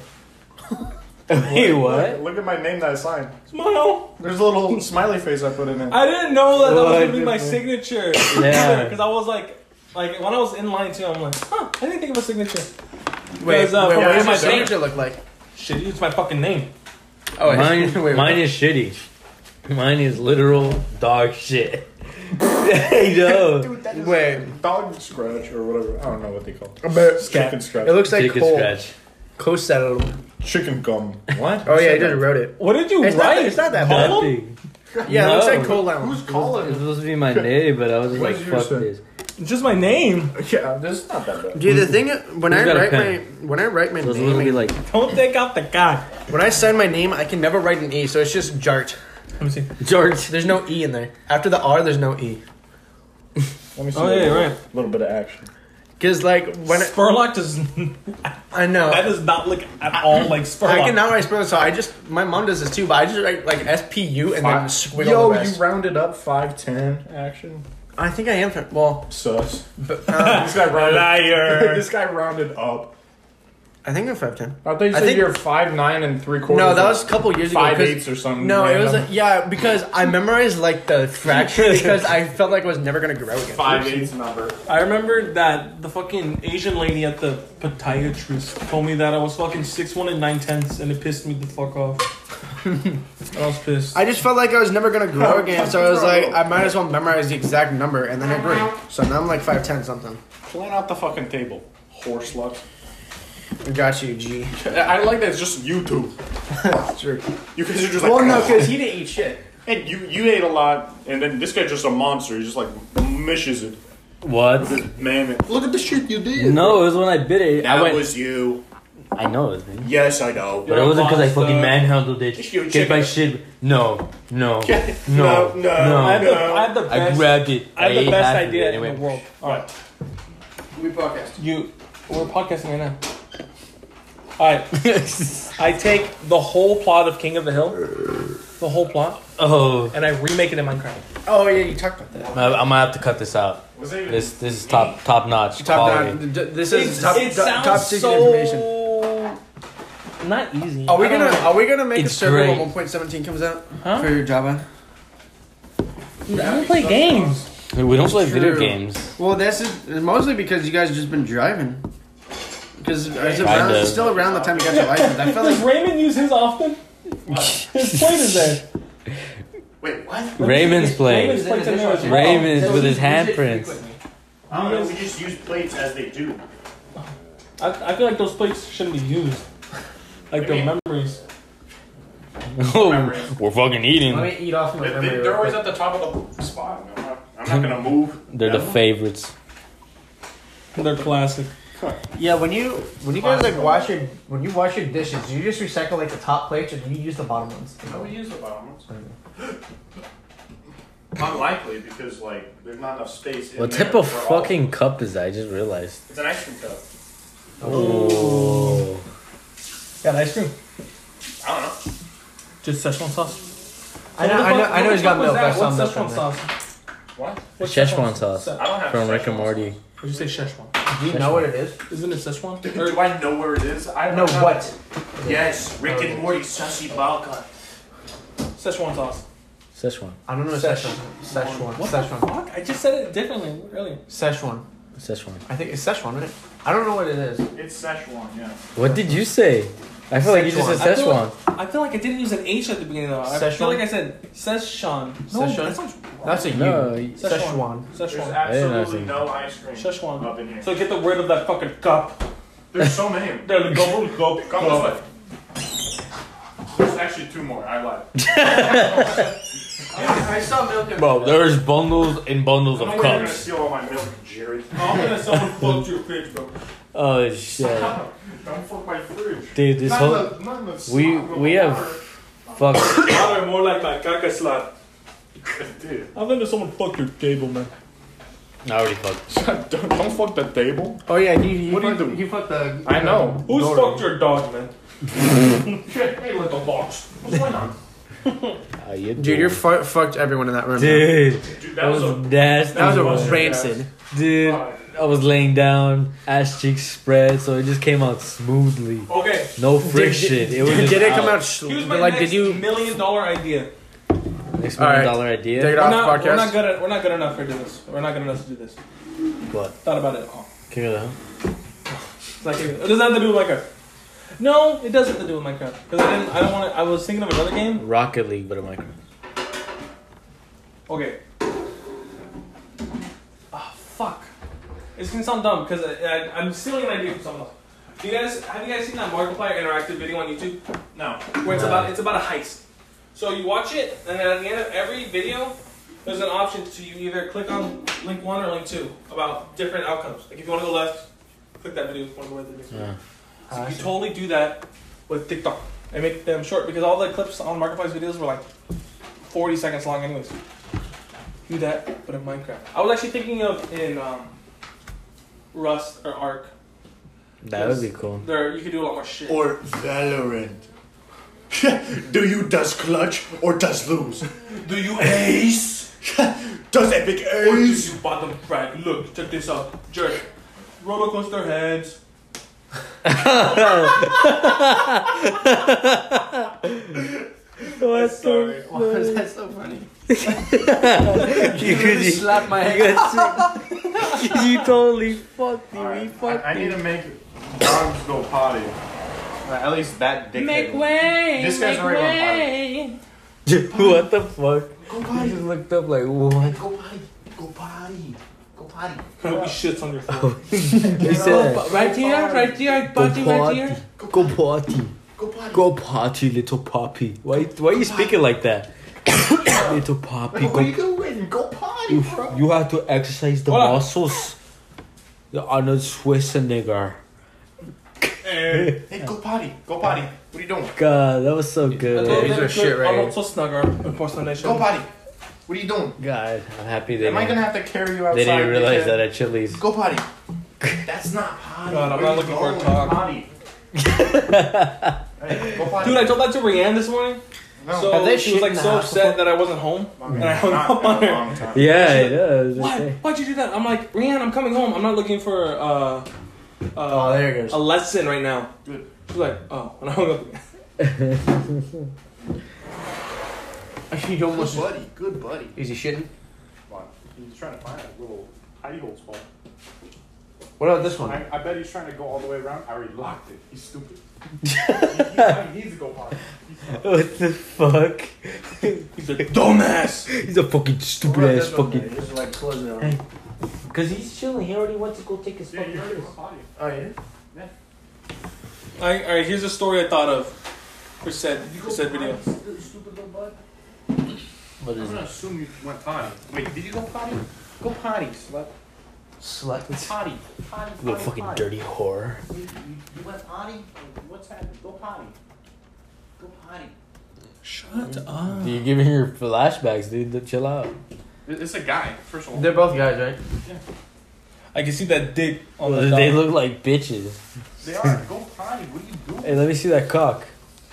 Wait, what? Look at my name that I signed. Smile. There's a little smiley face I put in it. I didn't know that was What? gonna be my signature. Yeah. Because I was like when I was in line too, I'm like, huh, I didn't think of a signature. Wait, Because, what yeah, does my your signature look like? Shit, it's my fucking name. Oh, Mine is shitty. Mine is literal dog shit. I know. Dude, that is Wait. dog scratch or whatever. I don't know what they call it. But Chicken scratch. it looks like Chicken Cole. scratch. Cole settled. Chicken gum. What? Oh yeah, he just wrote it. What did you It's write? not that bad. Column? Yeah, it looks No. like Cole Lounge. Who's It's calling? supposed to be my name, but I was just What like, does yours fuck say? this. Just my name. Yeah, this is not that bad. Dude, the thing is, when I Who's got a write pen? my It was literally name, like, Don't take out the guy. when I sign my name, I can never write an E, so it's just Jart. Let me see. George. There's no E in there. After the R, there's no E. Let me see. Oh, yeah, you're right. A little bit of action. Cause like when Spurlock does I know. that does not look at all like Spurlock. I can now write spell, so I just my mom does this too, but I just write like SPU and then squiggle Yo, the rest. you rounded up 5'10" action. I think I am. Well, Sus. but, This guy rounded. Liar. This guy rounded up. I think I'm 5'10". I thought you I said think- you're 5'9" and 3/4. No, that was a couple years ago. 5/8 or something. No, it was random. yeah because I memorized like the fraction because I felt like I was never gonna grow again. 5/8 number. I remember that the fucking Asian lady at the podiatrist told me that I was fucking 6'1" and 9/10", and it pissed me the fuck off. I was pissed. I just felt like I was never gonna grow again, so I was like, I might as well memorize the exact number, and then I grew. So now I'm like 5'10" something. Pulling out the fucking table. Horse luck. Got you, G. I like that it's just you two. That's true. You guys are just like. Well, no, because he didn't eat shit. And you ate a lot, and then this guy's just a monster. He just like mishes it. What? Man, look at the shit you did. No, it was when I bit it. That I went. was you. I know it was me. Yes, I know. But it wasn't because I fucking Monster. manhandled it. You Get my chicken. shit. No. No, I have the, I have the I best. grabbed it. I have the ate best half of idea it in anyway. the world. All right, We podcast. we're podcasting right now. All right, I take the whole plot of King of the Hill, the whole plot, Oh, and I remake it in Minecraft. Oh yeah, you talked about that. I'm gonna have to cut this out. Was it even- This is top notch. Top quality. down. This is It top sounds secret so information. not easy. Are we I don't gonna know. Are we gonna make It's a server great. when 1.17 comes out Huh? for your Java? Dude, I don't play games. We don't play video True. games. Well, this is mostly because you guys just been driving. Because Kinda. it's still around the time you got your license. I felt Does like Raymond use his often? His plate is there. Wait, what? Ravens playing. Ravens plates in there as well. Ravens So with we his use it handprints. frequently. I don't know. We just use plates as they do. I feel like those plates shouldn't be used. Like the memories. Oh, we're fucking eating. Let me eat off my memory. They're always at the top of the spot. I'm not gonna move. They're the favorites. They're classic. Yeah, when you guys like wash your dishes, do you just recycle like the top plates or do you use the bottom ones? No, we use the bottom ones. Unlikely because like there's not enough space. What in type there of for all fucking cup is that? I just realized. It's an ice cream cup. Oh. Got ice cream. I don't know. Just Szechuan sauce. I know he's got milk. I saw What's milk Szechuan on there. sauce? What? What's Szechuan sauce. I don't have From Rick and Szechuan Morty. sauce. Would you say Szechuan? Do you know what it is? Isn't it Szechuan? Do I know where it is? I No, don't know. what? Yes, Rick and Morty Sashi Balkan. Szechuan sauce. Szechuan. I don't know Szechuan. Szechuan. What the Szechuan. fuck? I just said it differently earlier. Szechuan. Szechuan. I think it's Szechuan, isn't it? I don't know what it is. It's Szechuan, yeah. What did you say? I feel like you just said Szechuan. I feel like I didn't use an H at the beginning though. I feel Szechuan? like I said Szechuan. No, Szechuan? that sounds wrong. That's a U. No, Szechuan. There's Szechuan. absolutely no ice cream Szechuan. up in here. So get the word of that fucking cup. There's so many. There, the double cup. Come this way. There's actually two more. I lied. I saw milk in bro, there's bundles and bundles I'm of not gonna cups. steal all my milk, Jerry. I'm gonna someone fucked your fridge, bro. Oh shit, Don't fuck my fridge. dude, this whole we have fuck. Water more like my caca slot. Dude. I'm letting someone fuck your table, man. I already fucked. Don't fuck the table. Oh yeah, he What do you do? He fucked the. I know. Who's Dory. fucked your dog, man? Hey, little box. What's going on? How you Dude, you're fucked everyone in that room. dude. Dude, That was nasty. That was bro. a rancid. Dude, I was laying down, ass cheeks spread, so it just came out smoothly. Okay. No friction. It was Did just it come out? Here's my Like, next did you? $1 million idea. Next All right. $1 million idea. Take it We're off not, the we're not podcast. good at. We're not good enough to do this. We're not good enough to do this. What? Thought about it. Oh. King of the Hill? It's like it doesn't have to do with Minecraft. No, it doesn't have to do with Minecraft. Because I don't want to. I was thinking of another game. Rocket League, but a Minecraft. Okay. Ah, fuck. It's gonna sound dumb because I'm stealing an idea from someone else. Have you guys seen that Markiplier interactive video on YouTube? No. Where it's about a heist. So you watch it, and then at the end of every video, there's an option to you either click on link 1 or link 2 about different outcomes. Like if you want to go left, click that video. If you want to go right, the next video. So you totally do that with TikTok and make them short because all the clips on Markiplier's videos were like 40 seconds long, anyways. Do that, but in Minecraft. I was actually thinking of in Rust or Ark. That would be cool. There, you could do a lot more shit. Or Valorant. Do you does clutch or does lose? Do you ace? Does epic Or do ace? you bottom frag? Look, check this out. Jerk. Roller coaster heads. What's Sorry. Why is that so funny? You could Slap my head. you totally fucked me. Alright, We fucked I need to make dogs go potty. At least that dickhead. way. This guy's already What the fuck? I just looked up like, what? Go potty. Go potty. Go potty. I hope he shits on your phone. He said, Right here, potty right here. Go party. Go potty. Go party, little poppy. Why are you speaking like that? Little poppy. Where you going? Go potty, bro. You have to exercise the Hold on. muscles. The Arnold Schwarzenegger. Hey. Hey, go potty. Go potty. What are you doing? God, that was so good. These are shit right I'm here. not so snugger. Impersonation. Go potty. What are you doing? God, I'm happy they Am I gonna have to carry you outside? they didn't realize dickhead? that at Chili's. Go potty. That's not potty. God, I'm Where not you looking for a going? talk. Potty. Hey, go potty. Dude, I told that to Rianne this morning. No. So Have they she was shit like in the so house upset that I wasn't home. And I hung Not up in on a her. long time. Yeah, it does. Why? Why'd you do that? I'm like, Rianne, I'm coming home. I'm not looking for Oh, there it a goes. lesson right now. Good. She's like, oh, and I hung up again. You almost. Good buddy. Good buddy. Is he shitting? What? He's trying to find a little hidey hole spot. What about this one? I bet he's trying to go all the way around. I already locked it. He's stupid. he needs to go potty. What the fuck? He's a dumbass. He's a fucking stupid ass fucking. Just like closing it on. Cause he's chilling. He already went to go take his fucking piss. Oh yeah. Alright, here's a story I thought of for said video. What is I'm gonna it? assume you went potty. Wait, did you go potty? Go potty, slut. Slut. Potty. Potty. Little fucking dirty whore. You went potty? What's happening? Go potty. Go potty. Shut up. You're giving her flashbacks, dude. Chill out. It's a guy, first of all. They're both guys, right? I can see that dick on the They dog. look like bitches. They are. Go potty. What are you doing? Hey, let me see that cock.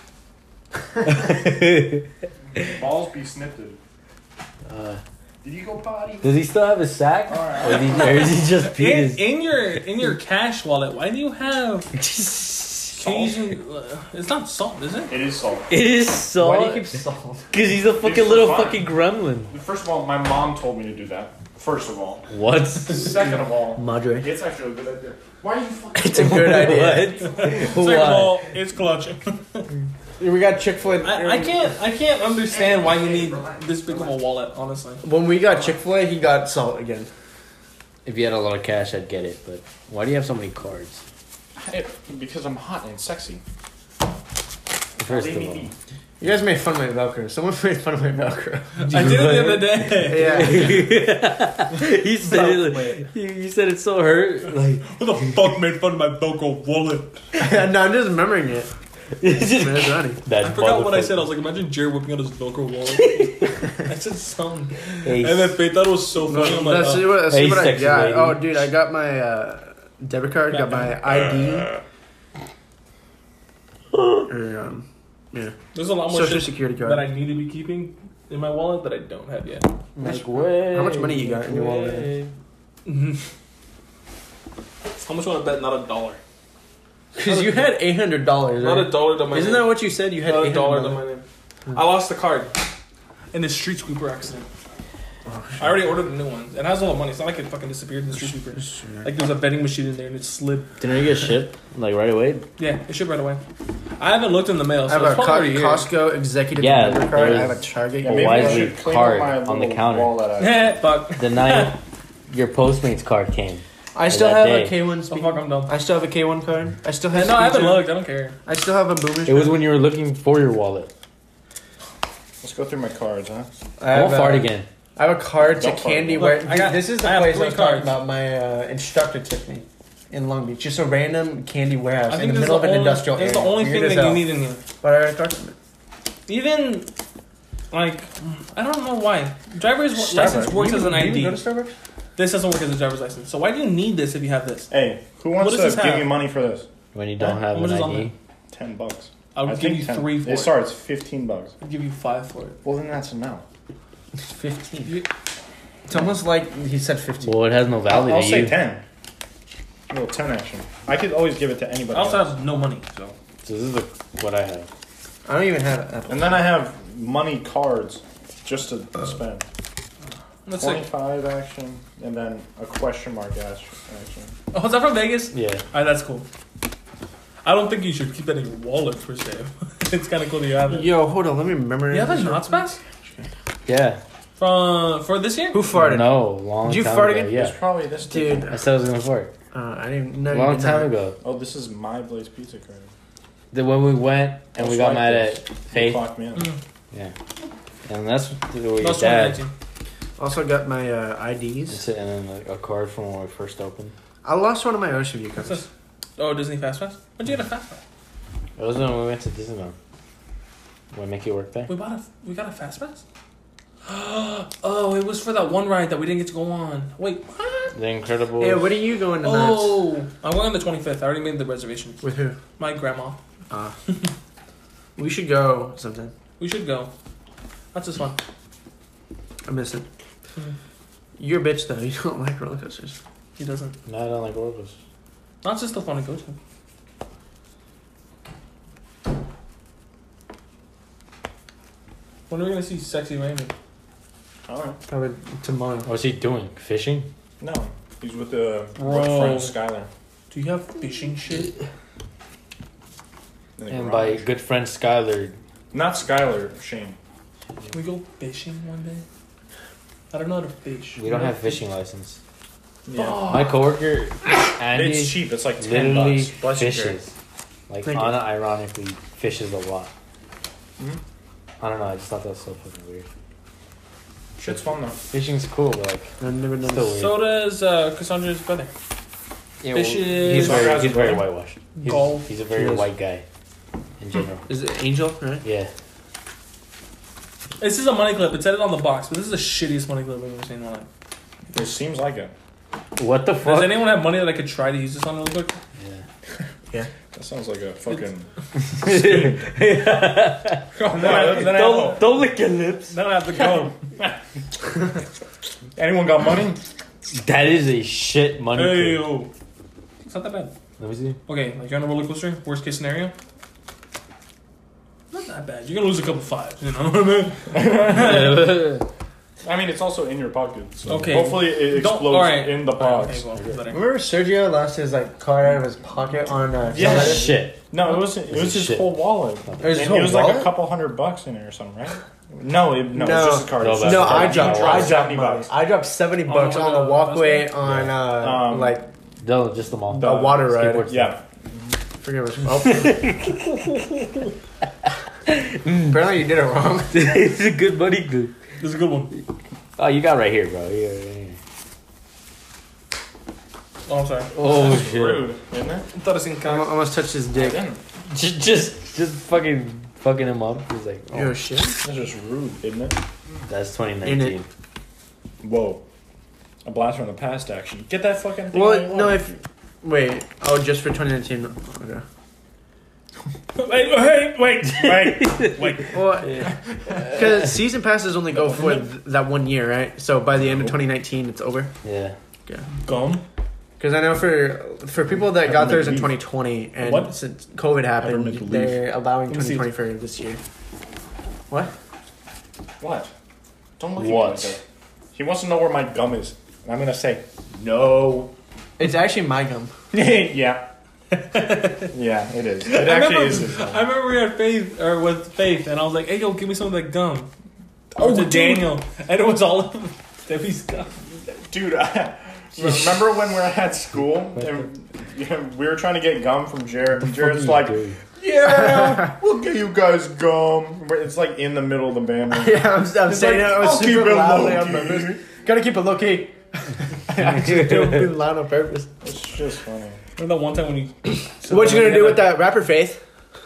Balls be snipped. Uh, Did you go potty? does he still have his sack? Alright. Or is he just penis? In your cash wallet, why do you have Cajun? It's not salt, is it? It is salt. It is salt. Why do you keep salt? Cause he's a fucking It's little fine. fucking gremlin. First of all, my mom told me to do that. First of all. What? Second of all, Madre. it's actually a good idea. Why are you fucking... It's a good idea. What? Second of all, it's clutch. We got Chick-fil-A. I can't understand why you need this big of a wallet, honestly. When we got Chick-fil-A, he got salt again. If you had a lot of cash, I'd get it. But why do you have so many cards? Because I'm hot and sexy. First of all, You guys made fun of my Velcro. Someone made fun of my Velcro. I did it the other day. Yeah. he said it. You said it so hurt. Like Who the fuck made fun of my Velcro wallet? No, I'm just remembering it. it's just, Man, it's running. that I forgot what I motherfucker. said. I was like, imagine Jared whipping out his Velcro wallet. I said something. Hey, And then Faith thought it was so funny. I'm like, Let's see oh. what, Hey, I sexy got. lady. Oh, dude, I got my debit card, got my ID. Or, yeah. There's a lot more Social shit security that card. I need to be keeping in my wallet that I don't have yet. Make way. How much money you got in your wallet? way. How much want to bet? Not $1. Because you had $800, Not right? $1 to my Isn't name. that what you said? You had Not $800. $1 to my name. I lost the card in the street sweeper accident. I already ordered a new one. It has all the money. It's not like it fucking disappeared in the street sweeper. Like there's a vending machine in there and it slid. Didn't you get shipped like right away? Yeah, it shipped right away. I haven't looked in the mail, I so have it's a probably already here. Costco executive Yeah, member card. I there's- have a Target. maybe I Wisely should clean card up my on the little counter. wallet. Fuck. The night your Postmates card came. I still that have a day. K1 Oh speed. fuck, I'm done. I still have a K1 card. I still have. No, I haven't Speed looked. I don't care. I still have a Boomer. It was when you were looking for your wallet. Let's go through my cards, huh? I Won't have, fart again. I have a card to Don't fart. Candy. Look, Where I got- this is the I have place I 3 was talking cards. about. My instructor took me in Long Beach. Just a random candy warehouse I in think the this is middle of an the industrial only, area. it's the only Weird thing as that you hell. need in here. But I talked to him. Even, like, I don't know why. Driver's Starbucks. license works as an You ID. go to Starbucks? This doesn't work as a driver's license. So why do you need this if you have this? Hey, who What wants does this to give have? me money for this? When you don't have How much an is on ID. $10. I would give you 10. 3 for It it. starts $15. I'd give you 5 for it. Well, then that's enough. 15. It's almost like he said 15. Well, it has no value I'll to say you. 10. A little 10 action. I could always give it to I anybody also else. have no money, so. So this is what I have. I don't even have Apple. And then I have money cards just to spend. Let's see. 25 action, and then a question mark action. Oh, is that from Vegas? Yeah. Alright, that's cool. I don't think you should keep that in your wallet per se. It's kind of cool that you have it. Yo, hold on. Let me remember. You have a Knots Pass? Yeah. For this year? Who farted? No, long Did you time fart ago. again? Yeah. It's probably this Dude, I said I was gonna fart. I didn't know. A you long did time that. ago. Oh, this is my Blaze Pizza card. Then when we went and we That's got right, mad this. at You Faith. clocked me in. Yeah. And that's what your That's dad. 2019. Also got my IDs. That's it, and then like a card from when we first opened. I lost one of my Ocean View What's cards. this? Oh, Disney Fast Pass? When'd you get a Fast Pass? It was when we went to Disneyland. We make you work there. We got a Fast Pass? Oh, it was for that one ride that we didn't get to go on. Wait, what? The Incredibles. Hey, what are you going to nuts? Oh, I'm going on the 25th. I already made the reservation. With who? My grandma. We should go sometime. We should go. That's just fun. I miss it. Mhm. You're a bitch though. You don't like roller coasters. He doesn't. No, I don't like Orbis. Not just the fun to go to. When are we gonna see Sexy Raymond? Alright. Probably tomorrow. What's he doing? Fishing? No, he's with the Bro. friend Skylar. Do you have fishing shit? In the And by garage. good friend Skylar. Not Skylar, Shane. Can we go fishing one day? I don't know how to fish. We don't have fishing license. Yeah. My coworker, Andy, It's cheap. It's like $10. literally Bless you, Jerry. fishes. Like, Thank you. Anna ironically fishes a lot. Mhm. I don't know, I just thought that was so fucking weird. Shit's fun though. Fishing's cool, but like, I've never done still this. weird. So does Cassandra's brother. Yeah, Fishes. He's Sarcasm, very brother. whitewashed. Golf. He's a very He is. white guy in general. Is it Angel? Right? Yeah. This is a money clip. It said it on the box, but this is the shittiest money clip I've ever seen in my life. It seems like it. What the Does fuck? anyone have money that I could try to use this on real quick? Yeah. That sounds like a fucking. Then Don't lick your lips. I have to go. Anyone got money? That is a shit money. Hey, clip. yo. It's not that bad. Let me see. Okay, like you're on a roller coaster. Worst case scenario. Not that bad. You're gonna lose a couple fives. You know what I mean? I mean, it's also in your pocket. So Okay. hopefully it Don't- explodes alright. in the Okay, pods. well, better. Remember Sergio lost his like card out of his pocket on Yeah. Saturday? Shit. No, it was his shit. whole wallet. It was his And whole it was like wallet? a couple $100 in it or something, right? No, it was No. just his card. No, It was that's- No, just- I He dropped. dropped I dropped 70 money. bucks. I dropped 70 On bucks the on the walkway bus on Um, like No, just the mall. The a water ride. skateboard Yeah. Forget what. Oh. Apparently you did it wrong. It's a good money clip. This is a good one. Oh, you got right here, bro. Yeah. Oh, I'm sorry. Oh That's shit. rude, isn't it? I thought I seen I cock. almost touched his I dick. didn't. Just fucking him up. He's like, oh, Yo, shit. That's just rude, isn't it? that's 2019. Whoa. A blast from the past action. Get that fucking thing. Well, no, if wait, oh, just for 2019. Okay. Wait. Well, because season passes only go for that 1 year, right? So by the end of 2019, it's over. Yeah. Gum. Because I know for people that got theirs in 2020, and What? since COVID happened, Peppermint leaf. they're allowing Let me see. 2020 for this year. What? What? Don't look What? at me like that. He wants to know where my gum is. And I'm going to say, no. It's actually my gum. Yeah. Yeah, it is. It actually is his gum. I remember we had with Faith, and I was like, "Hey, yo, give me some of that gum." Oh, to dude. Daniel, and it was all of Debbie's gum. Dude, remember when we were at school and we were trying to get gum from Jared? And Jared's like, yeah, we'll get you guys gum. It's like in the middle of the band room. Yeah, I'm saying it. I was I'll keep super it loudly low on purpose. Gotta keep it low key. Actually, being loud on purpose. It's just funny. Remember that one time when you? What you gonna do with that rapper, Faith?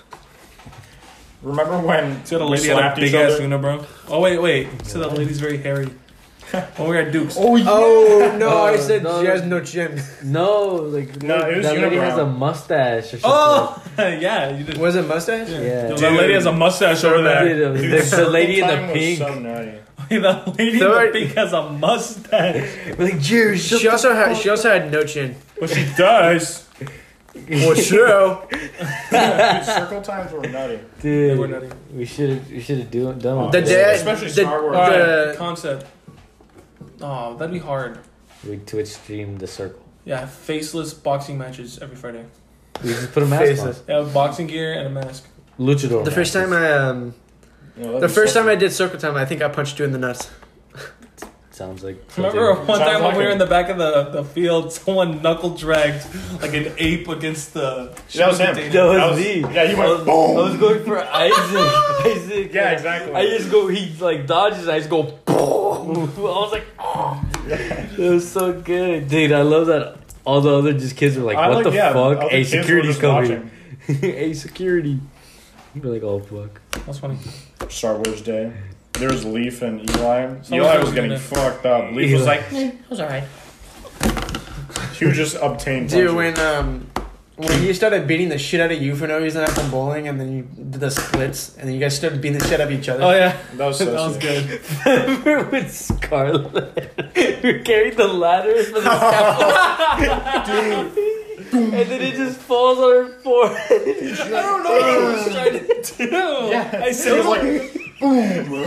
Remember when See that we lady had a slapped each big ass other? Una, bro. Oh wait. So that lady's very hairy. When we were at Duke's. Oh, yeah. Oh no, I said no. she has no chin. No, like No, it was that lady unibrow. has a mustache or something. Oh, yeah, you did. Was it mustache? Yeah. Yo, that lady has a mustache over there. Dude, Dude, the circle lady in time the was pink. so nutty. That lady in the pink has a mustache. We're like, Jerry, She also had no chin. Well, she does. Well, true. Dude, circle times were nutty. They were dude, nutty. we should have done The this. day, Especially the, Star Wars. the- Concept. Oh, that'd be hard. We Twitch stream the circle. Yeah, faceless boxing matches every Friday. We just put a mask Faceless. Yeah, boxing gear and a mask. on. Luchador. The first time matches. the first time I did circle time, I think I punched you in the nuts. Sounds like. Remember one time when like we were it. in the back of the field, someone knuckle dragged like an ape against the. That was him. That was me. Yeah, he I went was, boom. I was going for Isaac. Yeah, exactly. I just go. He like dodges. I just go. Boom. I was like, oh, it was so good, dude. I love that. All the other just kids were like, "What the fuck?" other Hey, kids were security's just coming. watching. Hey, security. We're like, "Oh fuck." That's funny. Star Wars Day. There was Leaf and Eli. Someone Eli was was getting doing it. fucked up. Leaf was Eli. like, it was alright. He was just obtained. Dude, punches. when he started beating the shit out of you for no reason after bowling, and then you did the splits, and then you guys started beating the shit out of each other. Oh yeah, That was so that was sick. good. Remember with Scarlet? We carried the ladder for the scaffold. And then it just falls on her forehead. I don't know what I was trying to do. Yeah, I said it was like, boom.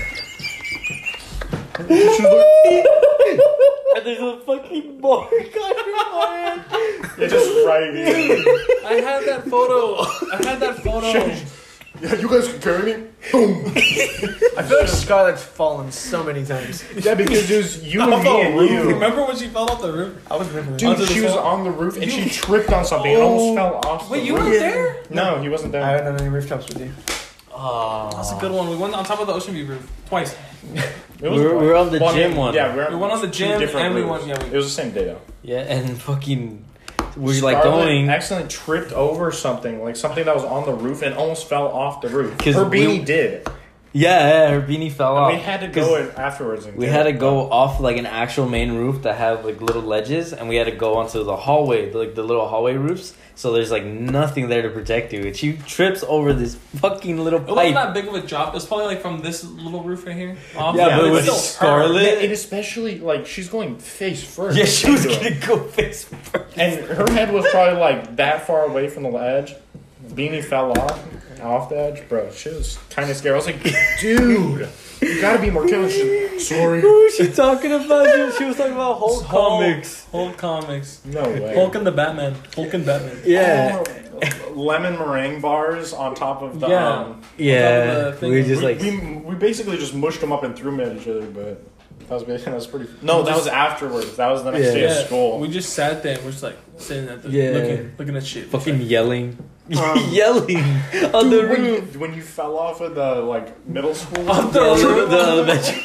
And there's a fucking mark on your forehead. It just right in. I had that photo. Yeah, you guys can carry me. Boom. I feel like Scarlett's fallen so many times. Yeah, because it was you Off and the me and roof. you. Remember when she fell off the roof? I was remembering. Dude, Onto the she was floor? on the roof and she tripped on something and almost fell off. Wait, the you roof. weren't there? No, he wasn't I there. haven't done any rooftops with you. Oh. That's a good one. We went on top of the Ocean View roof twice. It We were on the gym one. Yeah, We went on the two gym different and we roofs. went. Yeah, It was the same day though. Yeah, and fucking we're like Scarlett going. accidentally tripped over something, like something that was on the roof, and almost fell off the roof. 'Cause Her beanie did. Yeah, her beanie fell And off. we had to go in afterwards. And We get had to it. go off like an actual main roof that had like little ledges, and we had to go onto the hallway, like the little hallway roofs. So there's like nothing there to protect you. And she trips over this fucking little it wasn't pipe. that big of a drop. It's probably like from this little roof right here. Off. Yeah, but it's with still Scarlett- hurt. And especially like she's going face first. Yeah, she was into gonna it. go face first. And her head was probably like that far away from the edge. Beanie fell off the edge, bro. She was kind of scared. I was like, dude, you gotta be more careful. She's sorry. Who was she talking about? She was talking about Hulk comics. Hulk comics. No way. Hulk and the Batman. Hulk and Batman. Yeah, Oh, lemon meringue bars on top of the. Yeah. yeah. the thing- We just like we basically just mushed them up and threw them at each other, but that was pretty. No, that was afterwards. That was the next day Yeah. of school. We just sat there and we're just like sitting at the Yeah. looking at shit. fucking yelling, Um, yelling on the Dude, roof. when you fell off of the like middle school, On the The roof. elementary.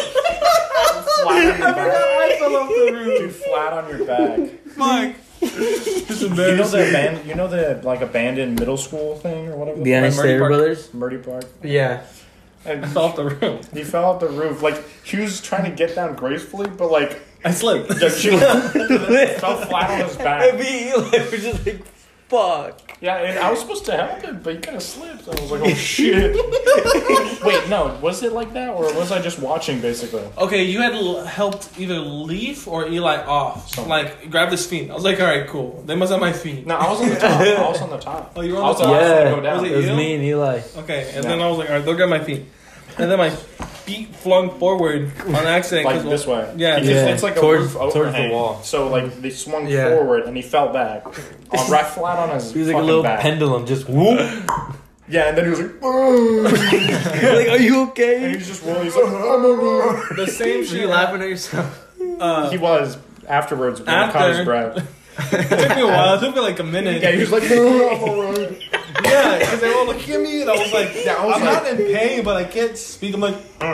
flat on your back. I fell off the roof. Dude, flat on your back. Fuck. It's You know embarrassing. the like abandoned middle school thing or whatever. The Annie Murray Slater Park. brothers. Murray Park. Yeah. And I fell off the roof. he fell off the roof. Like he was trying to get down gracefully, but like I slipped. she fell flat on his And back. me and Eli were just like, fuck. Yeah, and I was supposed to help him, but he kind of slipped. I was like, oh shit. Wait, no, was it like that, or was I just watching basically? Okay, you had helped either Leaf or Eli off. Something. Like, grab his feet. I was like, alright, cool. They must have my feet. No, I was on the top. I was on the top. Oh, you were I on was the the top? last one to Yeah, go down. Was it was you? me and Eli. Okay, and Yeah. then I was like, alright, they'll grab my feet. And then my feet flung forward on accident. Like 'cause, this way. Yeah, Because Yeah, it's like a towards- roof towards the overhang. wall. So like they swung Yeah. forward and he fell back, right flat on his He was like a fucking little back. pendulum, just whoop. Yeah, and then he was like, "Ugh." Like, are you And okay? he's just rolling. He's like, "Oh, the same Were shit. you laughing at yourself? no, no." He was afterwards when he caught his After. breath. It took me a while. It took me like a minute. Yeah, he was like, "No, I'm alright." Yeah, because they were all looking at me, and I was like, Yeah, I was I'm like- not in pain, but I can't speak. I'm like,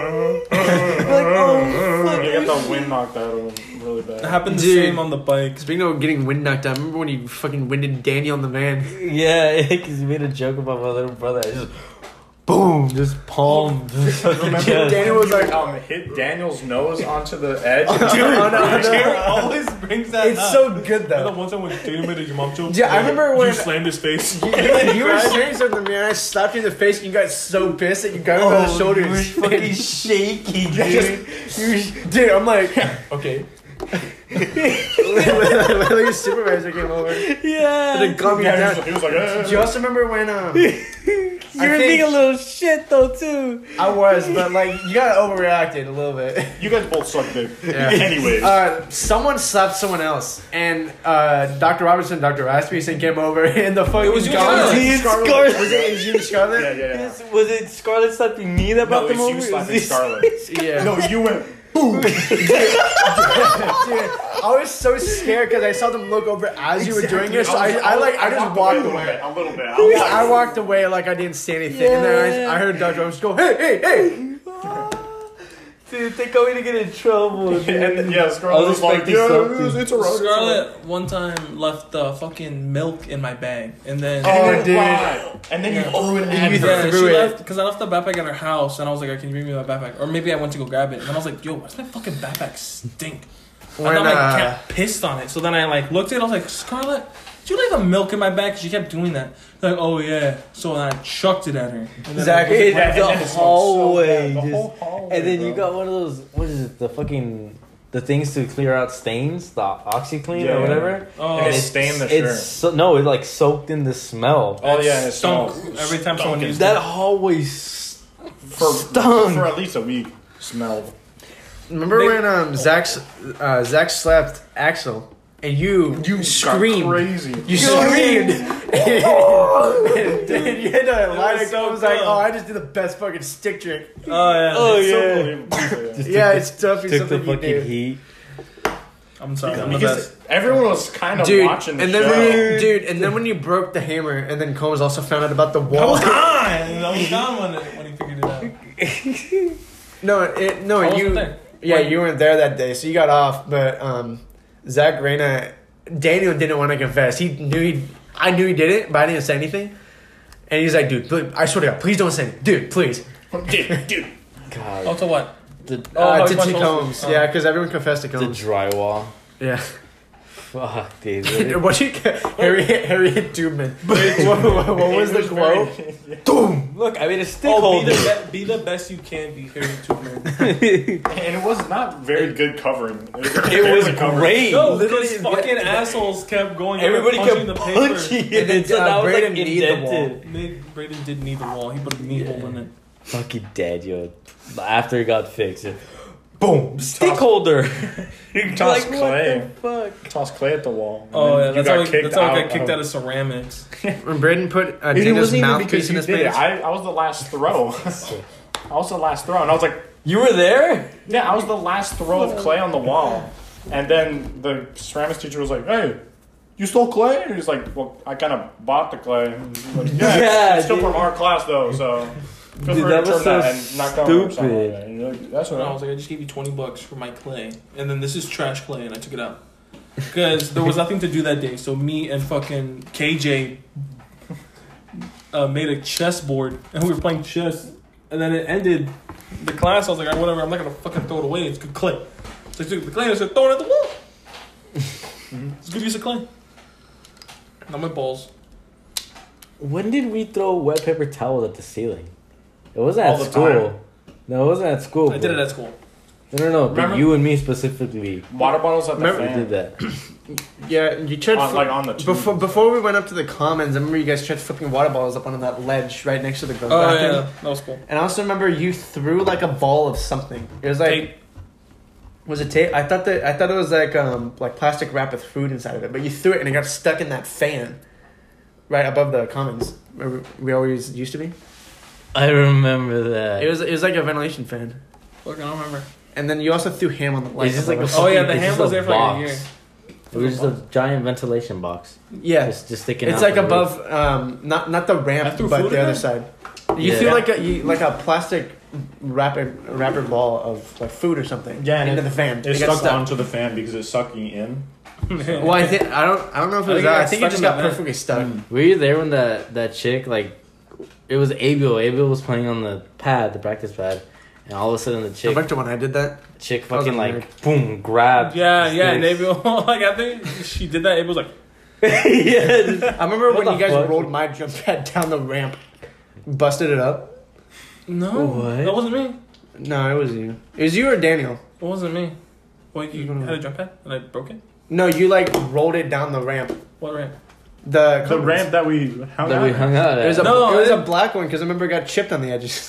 He got the wind knocked out of him really it bad. happened the Dude. same on the bike. Speaking of getting wind knocked out, remember when you fucking winded Danny on the van? Yeah, because you made a joke about my little brother. I just, boom, just palm. Remember Yeah. Daniel was like, hit Daniel's nose onto the edge? Oh, no, no. Jared always brings that It's up. so good You know, though. one time when Daniel made a mom joke. Yeah, I remember you when- slammed his face. You were saying something to me, and I slapped you in the face, and you got so pissed that you got me by the shoulders. You were fucking shaky, dude. Dude, I'm like, okay. Like your supervisor came over. Yeah. And calm me Yeah, down. he was like, Do you also remember when You were think- being a little shit though too. I was, but like you got overreacted a little bit. you guys both suck dick. Yeah. Anyways. Someone slapped someone else, and Dr. Robertson, Dr. Rasmussen came over, and the fucking was you, Scarlet. Scarlet. Was it Jean Scarlet? yeah, yeah, yeah. Was it Scarlet slapping me that brought No, them it's over? you Was slapping it- Scarlet. Yeah. No, you went. Dude, I was so scared because I saw them look over as you were doing it, so I just walked away. A little bit. I walked away like I didn't see anything, and then I heard Dr. Robertson go, hey, hey, hey! Dude, they got me to get in trouble. Dude. And yeah, I Scarlet was was like, expecting yeah, something. it's alright. Scarlett one time left the fucking milk in my bag, and then Oh, dude. And then you threw it at You her. yeah, threw she it. left because I left the backpack at her house, and I was like, "Can you bring me my backpack?" Or maybe I went to go grab it, and then I was like, "Yo, why's my fucking backpack stink?" I When, thought my cat pissed on it, so then I like looked at it. I was like, "Scarlett, did you leave the milk in my bag?" 'Cause she kept doing that. Like, "Oh yeah," so then I chucked it at her. And then Zach, I was like, it- Yeah, and the then it smelled so hallway, bad. The just- whole hallway, And then you bro. got one of those, what is it, the things to clear out stains, the OxyClean Yeah, or yeah. whatever. "Oh, And it it stained the It's shirt. no, it like soaked in the smell. Oh yeah, and it stunk smelled. every time someone used That it." hallway For stunk. at least a week. Smelled. Remember They- when Zach slapped Axel? and you screamed. Crazy. You screamed. and you had to lie to so was like, dumb. oh, I just did the best fucking stick trick. Oh yeah. Oh It's so yeah. believable. Yeah, it's definitely Took the something you fucking did. heat. I'm sorry. I'm the Because best. everyone was kind of Dude, watching the and then show. and then when you broke the hammer, and then Combs also found out about the I wall. was gone. I was gone when he figured it out. No, I wasn't you. there. Yeah, you weren't there that day, so you got off. But Zach Reyna, Daniel didn't want to confess. I knew he did it, but I didn't say anything. And he's like, dude, I swear to God, please don't say it. Dude, please. Dude. God. Oh, to what? The, Oh, To he punched Combs. Combs. Oh. Yeah, because everyone confessed to the Combs. drywall. Yeah. Fuck, dude. What you Harriet Tubman. What was the quote? Boom! Look, I made a stick Oh, holder. be the best you can be, Harry Tubman. And it was not very good covering. It was great. No, Literally, because fucking assholes kept going. Everybody punching kept the paper. punching And then, it. So that was like Braden kneed the wall. indented. Braden did need the wall. He put a knee hole in it. Fucking dead, yo. After it got fixed. Boom! Stick holder! Toss Like, clay. What the fuck? Toss clay at the wall. And Oh then yeah, you got that's how I got kicked out of of ceramics. When Braden put It Dana's wasn't even mouthpiece because in you his did it. pants. I was the last throw. I was the last throw, and I was like, You were there? yeah, I was the last throw of clay on the wall. And then the ceramics teacher was like, hey, you stole clay? And he's like, well, I kind of bought the clay. And he's like, Yeah, it's still dude. from our class, though, so feel Dude, free that to was turn so that and knock down or something like stupid. that. And you're like, that's what And I I was like, I just gave you $20 for my clay, and then this is trash clay, and I took it out because there was nothing to do that day. So me and fucking KJ made a chessboard, and we were playing chess. And then it ended the class. I was like, "Alright, whatever. I'm not gonna fucking throw it away. It's good clay." So I took the clay and I started throwing it at the wall. It's good use of clay. Not my balls. When did we throw wet paper towels at the ceiling? It wasn't All at the school. time. No, it wasn't at school. I did it at school. No. But Remember? you and me specifically Water bottles at the Remember- did fan. that. Yeah, you tried Like on the tube. before we went up to the commons. I remember you guys tried flipping water balls up on that ledge right next to the Oh bathroom. yeah, that was cool. And I also remember you threw like a ball of something. It was like Tape. was it tape? I thought it was like plastic wrap with food inside of it. But you threw it and it got stuck in that fan right above the commons where we always used to be. I remember that. It was like a ventilation fan. Look, I don't remember. And then you also threw ham on the light. It's just like a Oh yeah, fucking- the it's ham just was a there for like a box. year. It was just a giant ventilation box. Yeah, Just sticking it's out like from the above, not the I ramp, threw but food the in other there? side. You Yeah. feel like a plastic wrapper ball of like food or something. Yeah, and into it- the fan. It got stuck stuck. onto the fan because it's sucking in. Well, I don't know if it was that. I think it just got perfectly stuck. Were you there when that chick, like, it was Abel. Abel was playing on the pad, the practice pad. And all of a sudden the I chick went to when I did that. fucking a like, boom, grabbed. Yeah, the and sticks. Abel, like I think she did that. Abel was like, Yeah, just- I remember What when you the guys fuck? rolled my jump pad down the ramp, busted it up. "No, What? that wasn't me. No, it was you. It was you or Daniel. It wasn't me." Wait, you had a jump pad and I broke it? No, you like rolled it down the ramp. What ramp? The ramp that we hung that out we at. hung out It was at. No, it was I- a black one because I remember it got chipped on the edges.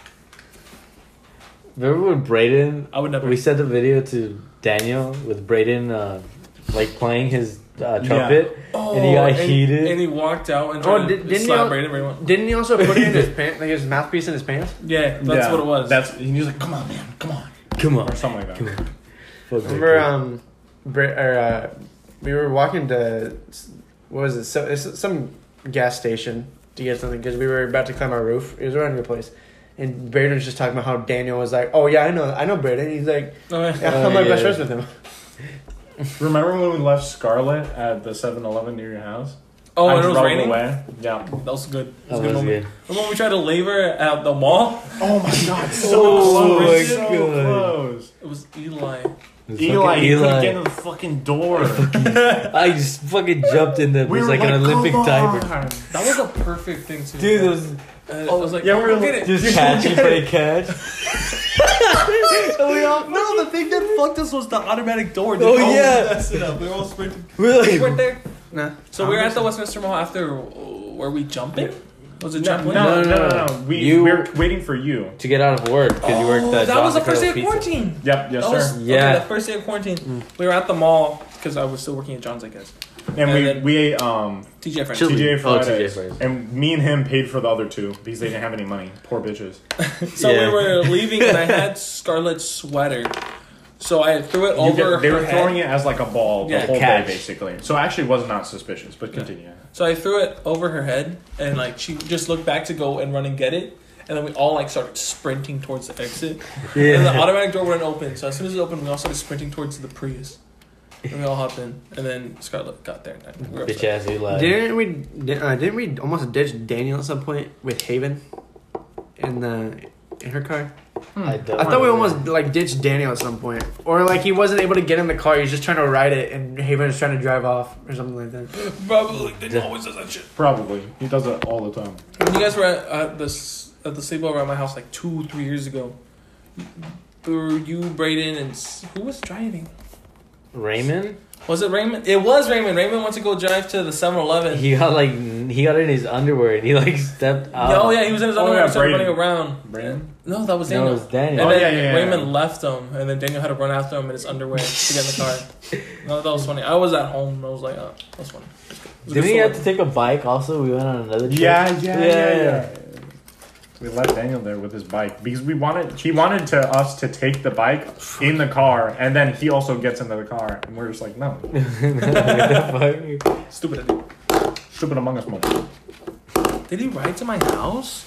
Remember when Brayden, I would never. we sent a video to Daniel with Brayden, like, playing his trumpet. Oh, and he got heated. and he walked out and Oh, tried to didn't slap you- Braden everyone. Didn't he also put it in his pants, like his mouthpiece in his pants? Yeah, that's what it was. That's he was like, come on, man, come on, Come on. or something like that. Come on. Fuck that Remember, kid. we were walking to what was it? So it's some gas station to get something because we were about to climb our roof. It was around your place, and Braden was just talking about how Daniel was like, "Oh yeah, I know Braden." He's like, Okay. yeah, Oh, "I'm like yeah. best friends with him." Remember when we left Scarlet at the 7-Eleven near your house? Oh, I and it was drove raining? away. Yeah. That was good. It That a good was moment. good. Remember when we tried to laver at the mall? Oh my god, so Oh close. my so God. close. It was Eli. Eli, Fucking he couldn't get into the fucking door. I just fucking jumped in there. It We was were like an Olympic "Come diver. on." That was a perfect thing to Dude, it was I was like, yeah, yeah, we were we'll get it. just catching for a catch. No, the thing that fucked us was the automatic door. Oh, yeah. Messed it up. We were all sprinting. We're We weren't like, there. Nah. So we were at the Westminster Mall after. Were we jumping? Was it No, jumping? no. We were waiting for you. to get out of work because you worked at that was the John's first day of Pizza. quarantine. Yep, yes, That was, sir. Yeah. Okay, the first day of quarantine. We were at the mall because I was still working at John's, I guess. And then- we ate TJ Friends. Chili. TJ Oh, Fridays. TJ Fridays. And me and him paid for the other two because they didn't have any money. Poor bitches. So Yeah. we were leaving, and I had Scarlett's sweater. So I threw it over They her were throwing head. it as like a ball Yeah, the whole catch. day, basically. So it actually was not suspicious, but continue. So I threw it over her head, and like she just looked back to go and run and get it, and then we all like started sprinting towards the exit. Yeah. And the automatic door wouldn't open, so as soon as it opened, we all started sprinting towards the Prius. And we all hopped in, and then Scarlett got there. And we were Bitch upset. ass, you lied. Didn't we almost ditch Daniel at some point with Haven in her car? I I thought we almost like ditched Daniel at some point, or like he wasn't able to get in the car. He was just trying to ride it, and Haven was trying to drive off or something like that. Probably they always does that shit. Probably. He does it all the time. When you guys were at the sleepover at my house like 2-3 years ago, were you, Brayden, and who was driving? Raymond? Was it Raymond? It was Raymond. Raymond went to go drive to the 7-Eleven. He got in his underwear and he like stepped out. Oh yeah, he was in his Oh, underwear yeah, and started Brayden. running around. Brayden? No, that was No, Daniel. it was Daniel. And Oh, then yeah. Raymond left him, and then Daniel had to run after him in his underwear to get in the car. No, that was funny. I was at home. I was like, oh, that's funny. It was a Didn't good he have to story. take a bike also? We went on another trip. Yeah. We left Daniel there with his bike because he wanted us to take the bike in the car, and then he also gets into the car, and we're just like, no, What the fuck? Stupid idea. stupid Among Us moment. Did he ride to my house?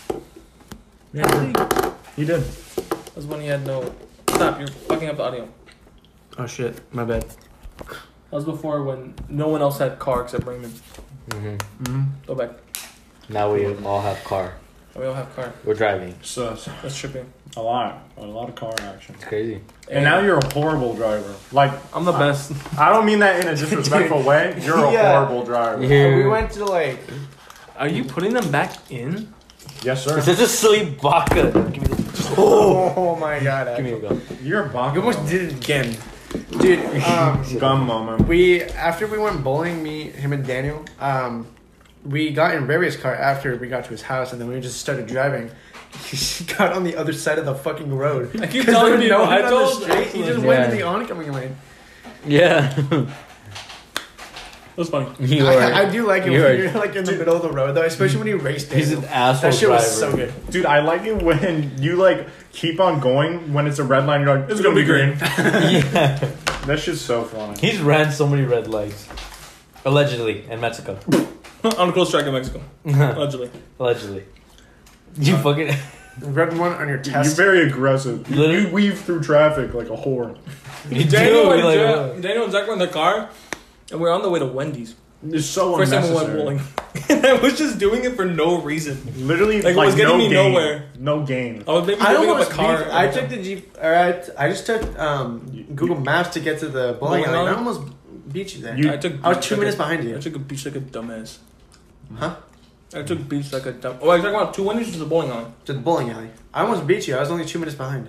Yeah, he did. That was when he had no. Stop! You're fucking up the audio. Oh shit, my bad. That was before when no one else had car except Raymond. Mm-hmm. Go back. Now we all have car. We all have car. We're driving. Sus. That's tripping. A lot of car action. It's crazy. And now you're a horrible driver. Like, I'm the best. I don't mean that in a disrespectful way. You're a Yeah. horrible driver. Yeah. We went to like. Are you putting them back in? Yes, sir. It's just a sleep vodka. Give me the. Oh my god! Give me a go. You're a bonk. You almost did it again, dude. Gum moment. After we went bowling, him and Daniel, we got in Rari's car after we got to his house, and then we just started driving. He got on the other side of the fucking road. I keep 'Cause telling there you. was no I one on told. the street. He just Yeah. went in the oncoming lane. Yeah. That was funny. You I are. do like it you when are- you're like in the middle of the road, though, especially when you race Daniel. He's an asshole That shit driver. was so good. Dude, I like it when you like keep on going when it's a red line. You're like, it's gonna be green. Yeah. That shit's so funny. He's ran so many red lights. Allegedly in Mexico. On a close track in Mexico. Allegedly. Allegedly. You fucking. Red one on your You're test. very aggressive. Literally- You weave through traffic like a whore. You Daniel, do. and Like, Daniel and Zach were in the car, and we were on the way to Wendy's. It's so First time we unnecessary. went bowling. And I was just doing it for no reason. Literally, Like, like, it was getting no me gain. nowhere. No gain. I was maybe I giving up almost a car. I took the Jeep. Alright, I just took Google Maps to get to the bowling alley. Bowling I alley? almost beat you there. You- I took. I was beach 2 like minutes a- behind I you. took a beach like a dumbass. Huh? I took beach like a dumb. Oh, I was talking about 2 Wendy's or the bowling alley. To the bowling alley. I almost beat you. I was only 2 minutes behind.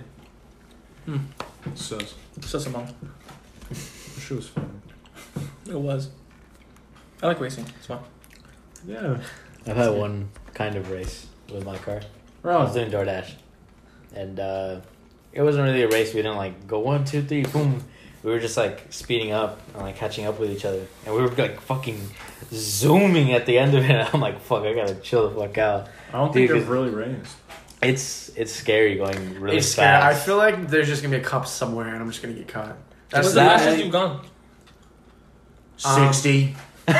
Sus. Sus amount. She was fun. It was. I like racing. It's fun. Yeah. I've had one kind of race with my car. I was doing DoorDash. And it wasn't really a race. We didn't like go 1, 2, 3, boom. We were just like speeding up and like catching up with each other. And we were like fucking zooming at the end of it. I'm like, fuck, I gotta chill the fuck out. I don't think Dude, they've really raised. It's scary going really It's scary. I fast. feel like there's just gonna be a cop somewhere and I'm just gonna get caught. What's That's the that- fastest you've gone? 60.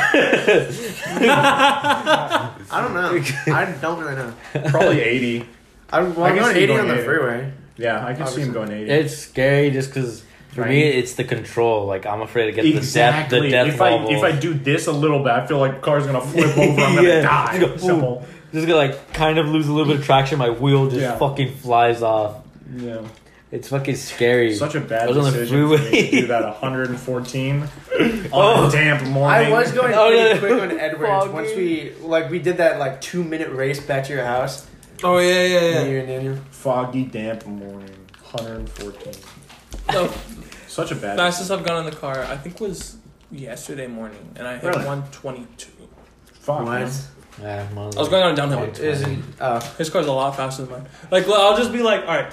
I don't know. I don't really know. Probably 80. I'm I can going see 80 going on the 80. freeway. Yeah, I can see him going 80. It's scary just because for me Right. it's the control. Like I'm afraid to get Exactly. the death if wobble. I do this a little bit, I feel like the car's gonna flip over. I'm gonna Yeah. die. Just go, Simple. Just gonna like kind of lose a little bit of traction. My wheel just Yeah. fucking flies off. Yeah. It's fucking scary. Such a I bad was on the decision for me freeway. to do that 114 on Oh. a damp morning. I was going Oh, pretty yeah. quick on Edwards Foggy. once we did that like 2 minute race back to your house. Oh yeah, Me, you and Daniel. foggy, damp morning. 114. The Such a bad. fastest I've gone in the car, I think, was yesterday morning, and I hit Really? 122. Fuck, man. Yeah, I was going on a downhill. Is it? His car's a lot faster than mine. Like, I'll just be like, all right,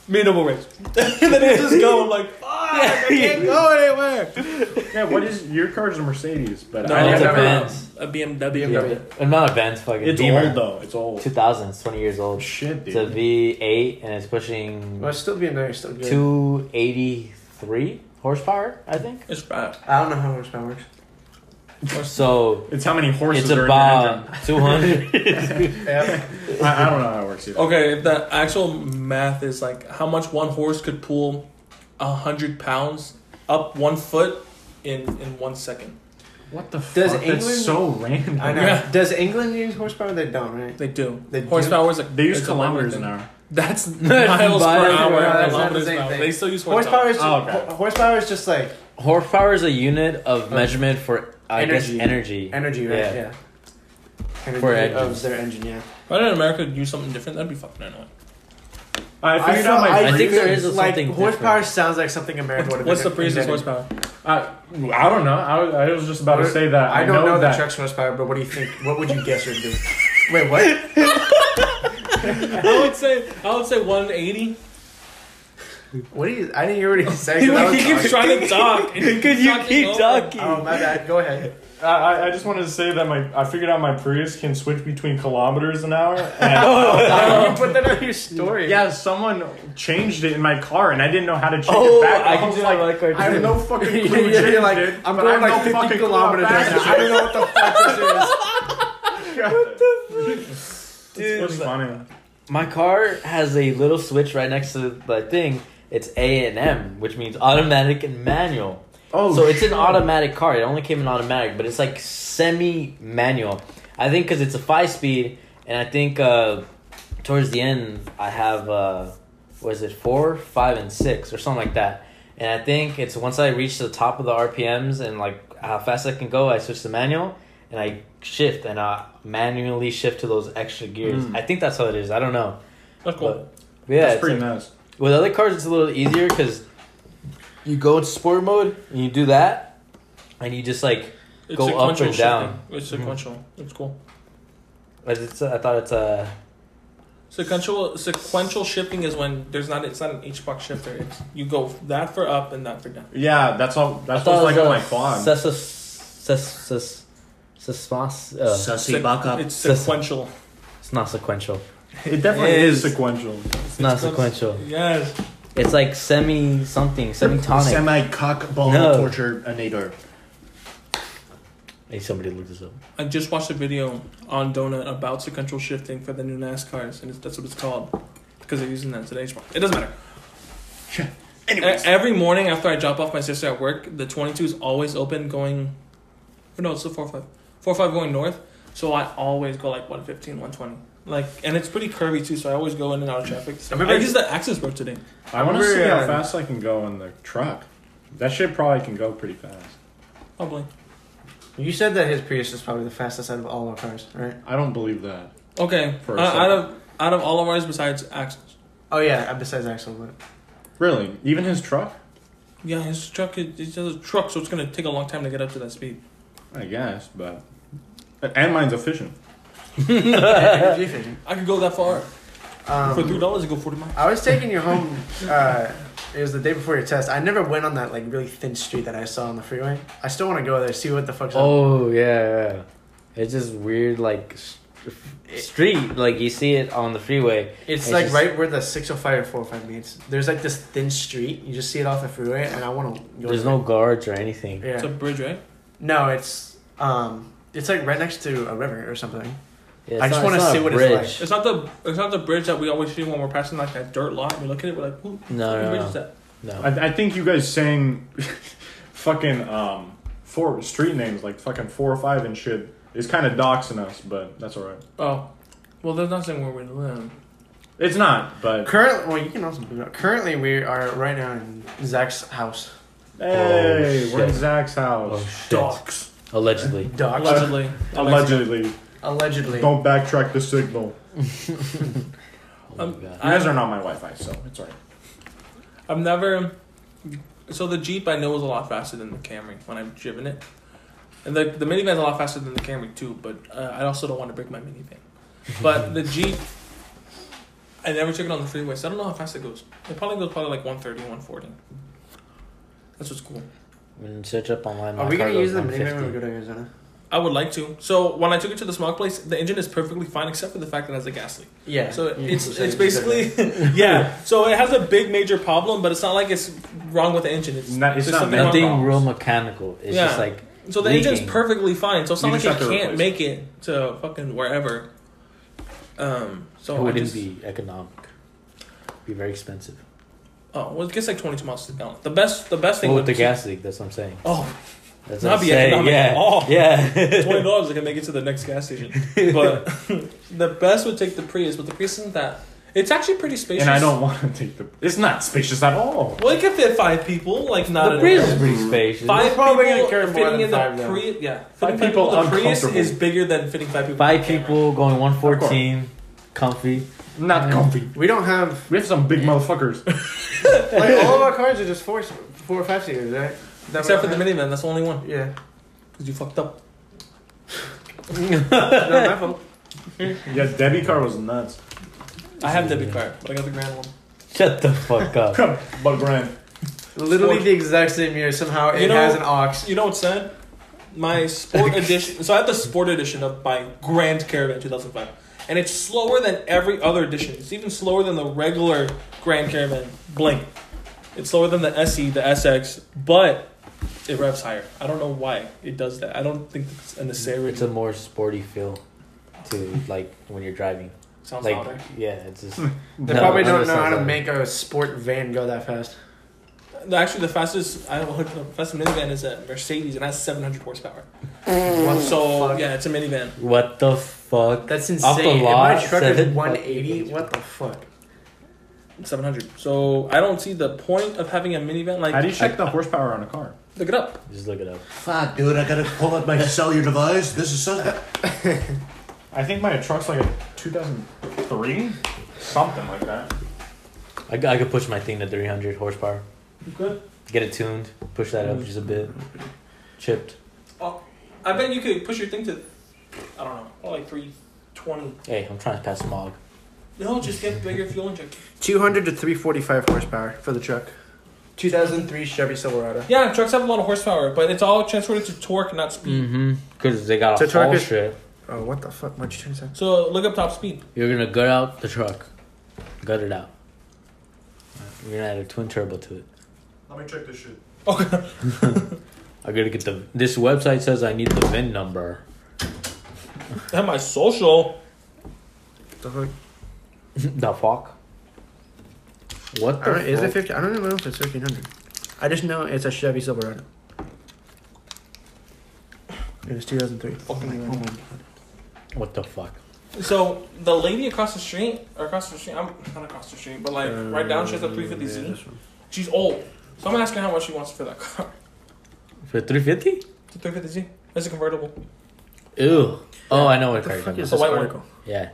Minimal race. And then you just go like, fuck, I can't go anywhere. Yeah, what is your car's a Mercedes? But No, it's never a Benz. A BMW. Yeah. Not a Benz, fucking It's Beamer. old though. It's old. 2000, it's 20 years old. Shit, It's a dude. V8 and it's pushing Well, it's still being nice, still good. 283 horsepower, I think. It's bad. I don't know how horsepower works. So It's how many horses it's are in your engine. about 200. Yeah. I don't know how it works either. Okay, if the actual math is like how much one horse could pull 100 pounds up 1 foot in 1 second. What the Does fuck? England- That's so random. I know. Yeah. Does England use horsepower? They don't, right? They do. They do? Horsepower is like They use it's a kilometers thing. an hour. That's miles Miles per per hour. hour, that's not Kilometers the same per hour. thing. They still use Horsepower is Oh, okay. horsepower is just like Horsepower is a unit of measurement for, I Energy. guess, energy. energy, right? Yeah. Yeah. Energy For of engines. their engine, yeah. Why didn't America use something different? That'd be fucking annoying. I figured out my. I think there is like something horsepower different. sounds like something America would have. What's the Prius's horsepower? I don't know. I was just about to say that. I don't know the that. truck's horsepower, but what do you think? What would you guess it would be? Wait, what? I would say 180. What do you? I didn't hear what he said. 'cause I was He keeps talking. trying to talk. Because you keep talking. Oh my bad. Go ahead. I just wanted to say that I figured out my Prius can switch between kilometers an hour. And You put that on your story. yeah, someone changed it in my car, and I didn't know how to change Oh, it back. I I can was do like, that with my car, I have too. no fucking clue. You're James like, did, I'm but going I have like no 50 fucking clue kilometers how right fast now. I don't know what the fuck this is. Dude, It's funny. my car has a little switch right next to the thing. It's A and M, which means automatic and manual. Oh, So it's an automatic car. It only came in automatic, but it's like semi-manual. I think because it's a 5-speed, and I think towards the end I have was it 4, 5, and 6 or something like that. And I think it's once I reach the top of the RPMs and like how fast I can go, I switch to manual and I shift and I manually shift to those extra gears. I think that's how it is. I don't know. That's cool. But yeah, That's it's pretty like- nice. with other cars, it's a little easier because you go into sport mode and you do that, and you just like It's go up sequential and down. shifting. It's sequential. It's cool. I thought it's Sequential shifting is when it's not an H-box shifter. It's you go that for up and that for down. Yeah, that's all. That's I thought what's like it on was my quad. It's sequential. It's not sequential. It definitely It is is. sequential. It's not sequential. Yes. It's like semi-something, semi-tonic. Semi-cock ball No. torture-anator. Hey, somebody look this up. I just watched a video on Donut about sequential shifting for the new NASCARs, and that's what it's called because they're using that today. It doesn't matter. Anyways. Every morning after I drop off my sister at work, the 22 is always open going. Or no, it's the 405. 405 going north. So I always go like 115, 120. Like, and it's pretty curvy too, so I always go in and out of traffic. So I used the access road today. I want to see Remember, how fast I can go in the truck. That shit probably can go pretty fast. Probably. You said that his Prius is probably the fastest out of all our cars, right? I don't believe that. Okay. For a Out of all of ours besides Axel's. Oh yeah, besides Axel, but Really? Even his truck? Yeah, his truck it's just a truck, so it's gonna take a long time to get up to that speed. I guess, but... And mine's efficient. energy efficient. I could go that far. For Um, $3 you go 40 miles. I was taking you home. It was the day before your test. I never went on that like really thin street that I saw on the freeway. I still want to go there, see what the fuck's up. Oh yeah. It's just weird, like street. Like you see it on the freeway. It's like just- right where the 605 or 405 meets. There's like this thin street. You just see it off the freeway, and I want to go. There's there. no guards or anything. It's a Yeah. bridge, right? No, it's like right next to a river or something. Yeah, I it's just not- wanna it's not see a what it's bridge. like. It's not the bridge that we always see when we're passing like that dirt lot. And we look at it, we're like, who? No, What no, bridge no. is that? No. I think you guys saying fucking four street names like fucking 4 or 5 and shit is kind of doxing us, but that's alright. Oh, well, there's nothing where we live. It's not, but Currently, well, you can also do that. Currently, we are right now in Zach's house. hey, Oh, we're in shit. Zach's house. Oh, shit. Dogs. Allegedly. Dog. Allegedly. Allegedly. Allegedly. Don't backtrack the signal. Oh my God. You guys are not my Wi-Fi, so it's alright. I've never. So the Jeep I know is a lot faster than the Camry when I've driven it, and the minivan's a lot faster than the Camry too. But I also don't want to break my minivan. But the Jeep, I never took it on the freeway, so I don't know how fast it goes. It probably goes like 130, 140. That's what's cool. And search up online. Are my we car gonna use goes the minivan when we 150. go to Arizona? I would like to. So when I took it to the smog place, the engine is perfectly fine except for the fact that it has a gas leak. Yeah. So it's basically yeah. So it has a big major problem, but it's not like it's wrong with the engine. It's not there's something wrong. Nothing real mechanical. It's Yeah. just like So the leaking. engine's perfectly fine. So it's not You like just it have to can't replace make it to fucking wherever. So it I wouldn't just, be economic. Be very expensive. Oh well, it gets like 22 miles to the gallon. The best thing Well, would with the be- gas leak, that's what I'm saying. Oh, That's Not what I'm be saying. economic Yeah. at all. Yeah. $20 I can make it to the next gas station. But the best would take the Prius, but the Prius isn't that. It's actually pretty spacious. And I don't want to take the. It's not spacious at all. Well, it can fit 5 people, like not. The at Prius all. is pretty spacious. 5 probably people gonna carry more fitting than in the 5 though. Prius. Yeah, 5 fitting people The Prius uncomfortable. is bigger than fitting 5 people. 5 people going 114, comfy. Not comfy. We don't have We have some big motherfuckers. like all of our cars are just 4 or 5 seaters, right? Except for the minivan, that's the only one. Yeah. Because you fucked up. Not my fault. Yeah, Debbie car was nuts. I have debit card, but I got the grand one. Shut the fuck up. But grand. Literally Sport. the exact same year. Somehow it You know- has an aux. You know what's sad? My sport edition. So I have the sport edition of my Grand Caravan 2005, and it's slower than every other edition. It's even slower than the regular Grand Caravan Blink. It's slower than the SE, the SX, but it revs higher. I don't know why it does that. I don't think it's a necessary. It's a more sporty feel to like when you're driving. Sounds Like louder. yeah, it's just. They No, probably none of don't it know how sounds to like- make a sport van go that fast. Actually, the fastest I looked up, fastest minivan is a Mercedes, and that's 700 horsepower. What So the fuck? yeah, it's a minivan. What the fuck? That's Off the insane. If lot, my truck is 7 180. What the fuck? 700. So I don't see the point of having a minivan. Like, How do you check the horsepower on a car? look it up. Just look it up. Fuck, dude, I gotta pull up my cellular device. This is something. I think my truck's like a 2003? Something like that. I could push my thing to 300 horsepower. You good? Get it tuned. Push that up just a bit. Chipped. I bet you could push your thing to, I don't know, like 320. Hey, I'm trying to pass smog. No, just get bigger fuel injector. 200 to 345 horsepower for the truck. 2003 Chevy Silverado. Yeah, trucks have a lot of horsepower, but it's all transferred to torque, not speed. Mm-hmm. Because they got So a truck haul is- strip. Oh, what the fuck? Why'd you change that? So look up top speed. You're gonna gut out the truck. Gut it out. You're gonna add a twin turbo to it. Let me check this shit. Okay. I gotta get the. This website says I need the VIN number. And my social. The fuck? The fuck? What I the don't, is it fuck? 50? I don't know if it's 1500. I just know it's a Chevy Silverado. It was 2003. Fucking Oh my god. What the fuck? So the lady across the street, I'm not across the street, but like right down, she has a 350Z. this one. She's old. So I'm asking how much she wants for that car. For 350? It's a 350Z. It's a convertible. Ew. Oh, I know what What the car you're fuck talking is The about. this white one. article? Yeah.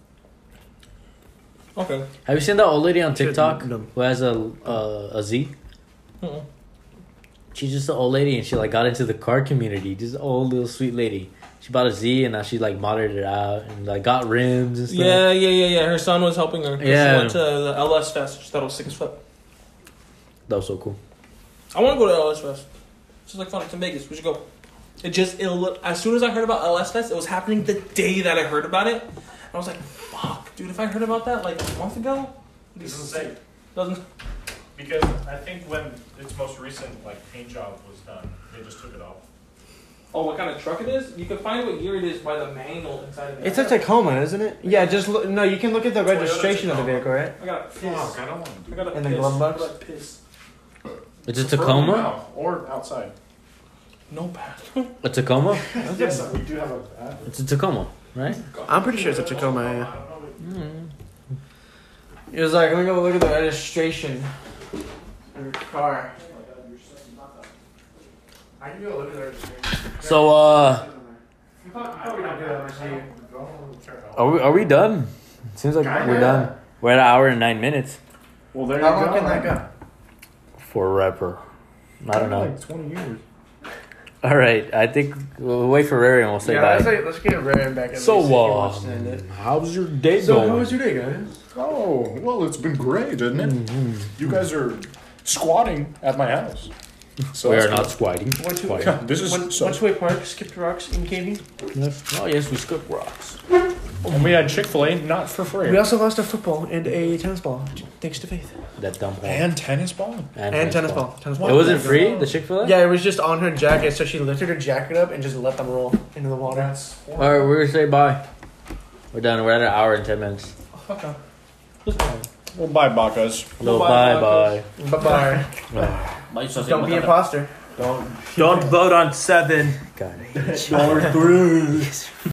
Okay. Have you seen that old lady on TikTok No. who has a Z? Mm-mm. She's just an old lady and she like got into the car community. Just an old little sweet lady. She bought a Z and now she like modded it out and like got rims and stuff. Yeah. Her son was helping her. Yeah. She went to the LS Fest. She thought it was sick as fuck. That was so cool. I want to go to LS Fest. It's just like fun. It's in Vegas. We should go. As soon as I heard about LS Fest, it was happening the day that I heard about it. And I was like, fuck, dude, if I heard about that like a month ago, This is insane. doesn't. Because I think when its most recent like paint job was done, they just took it off. Oh, what kind of truck it is? You can find what year it is by the manual inside of it. It's a Tacoma, isn't it? Yeah, just look. No, you can look at the registration of the Tacoma. vehicle, right? I got a piss. Fuck, I don't want to do I got a In the piss. glove box? I got a piss. It's a Tacoma? Now, or outside. No bad. A Tacoma? Yes, we do have a. It's a Tacoma, right? I'm pretty sure it's a Tacoma, yeah. It was like, let me go look at the registration of your car. I can go look at the registration. So, You probably don't do that much, do you? are we done? Seems like we're done. We're at an hour and 9 minutes. Well, there you How go. long can that go? Forever. I don't know. Like 20 years. All right, I think we'll wait for Rary and we'll say bye. let's get Rary back. So, how's your day So going? how was your day, guys? Oh, well, it's been great, isn't it? Mm-hmm. You guys are squatting at my house. So We are that's not squatting. good. This is so. One-way park, skipped rocks in Katy. Oh yes, we skip rocks. And we had Chick-fil-A, not for free. We also lost a football and a tennis ball, thanks to Faith. That dumb hole. And tennis ball. And tennis ball. Tennis It ball. wasn't free. The Chick-fil-A. Yeah, it was just on her jacket, so she lifted her jacket up and just let them roll into the water. All right, we're gonna say bye. We're done. We're at an hour and 10 minutes. Okay. Just fine. Well, bye, Bacchus. Hello, Bye, bye. Bye-bye. Don't be imposter. Don't vote on 7. God, I hate you. Or 3.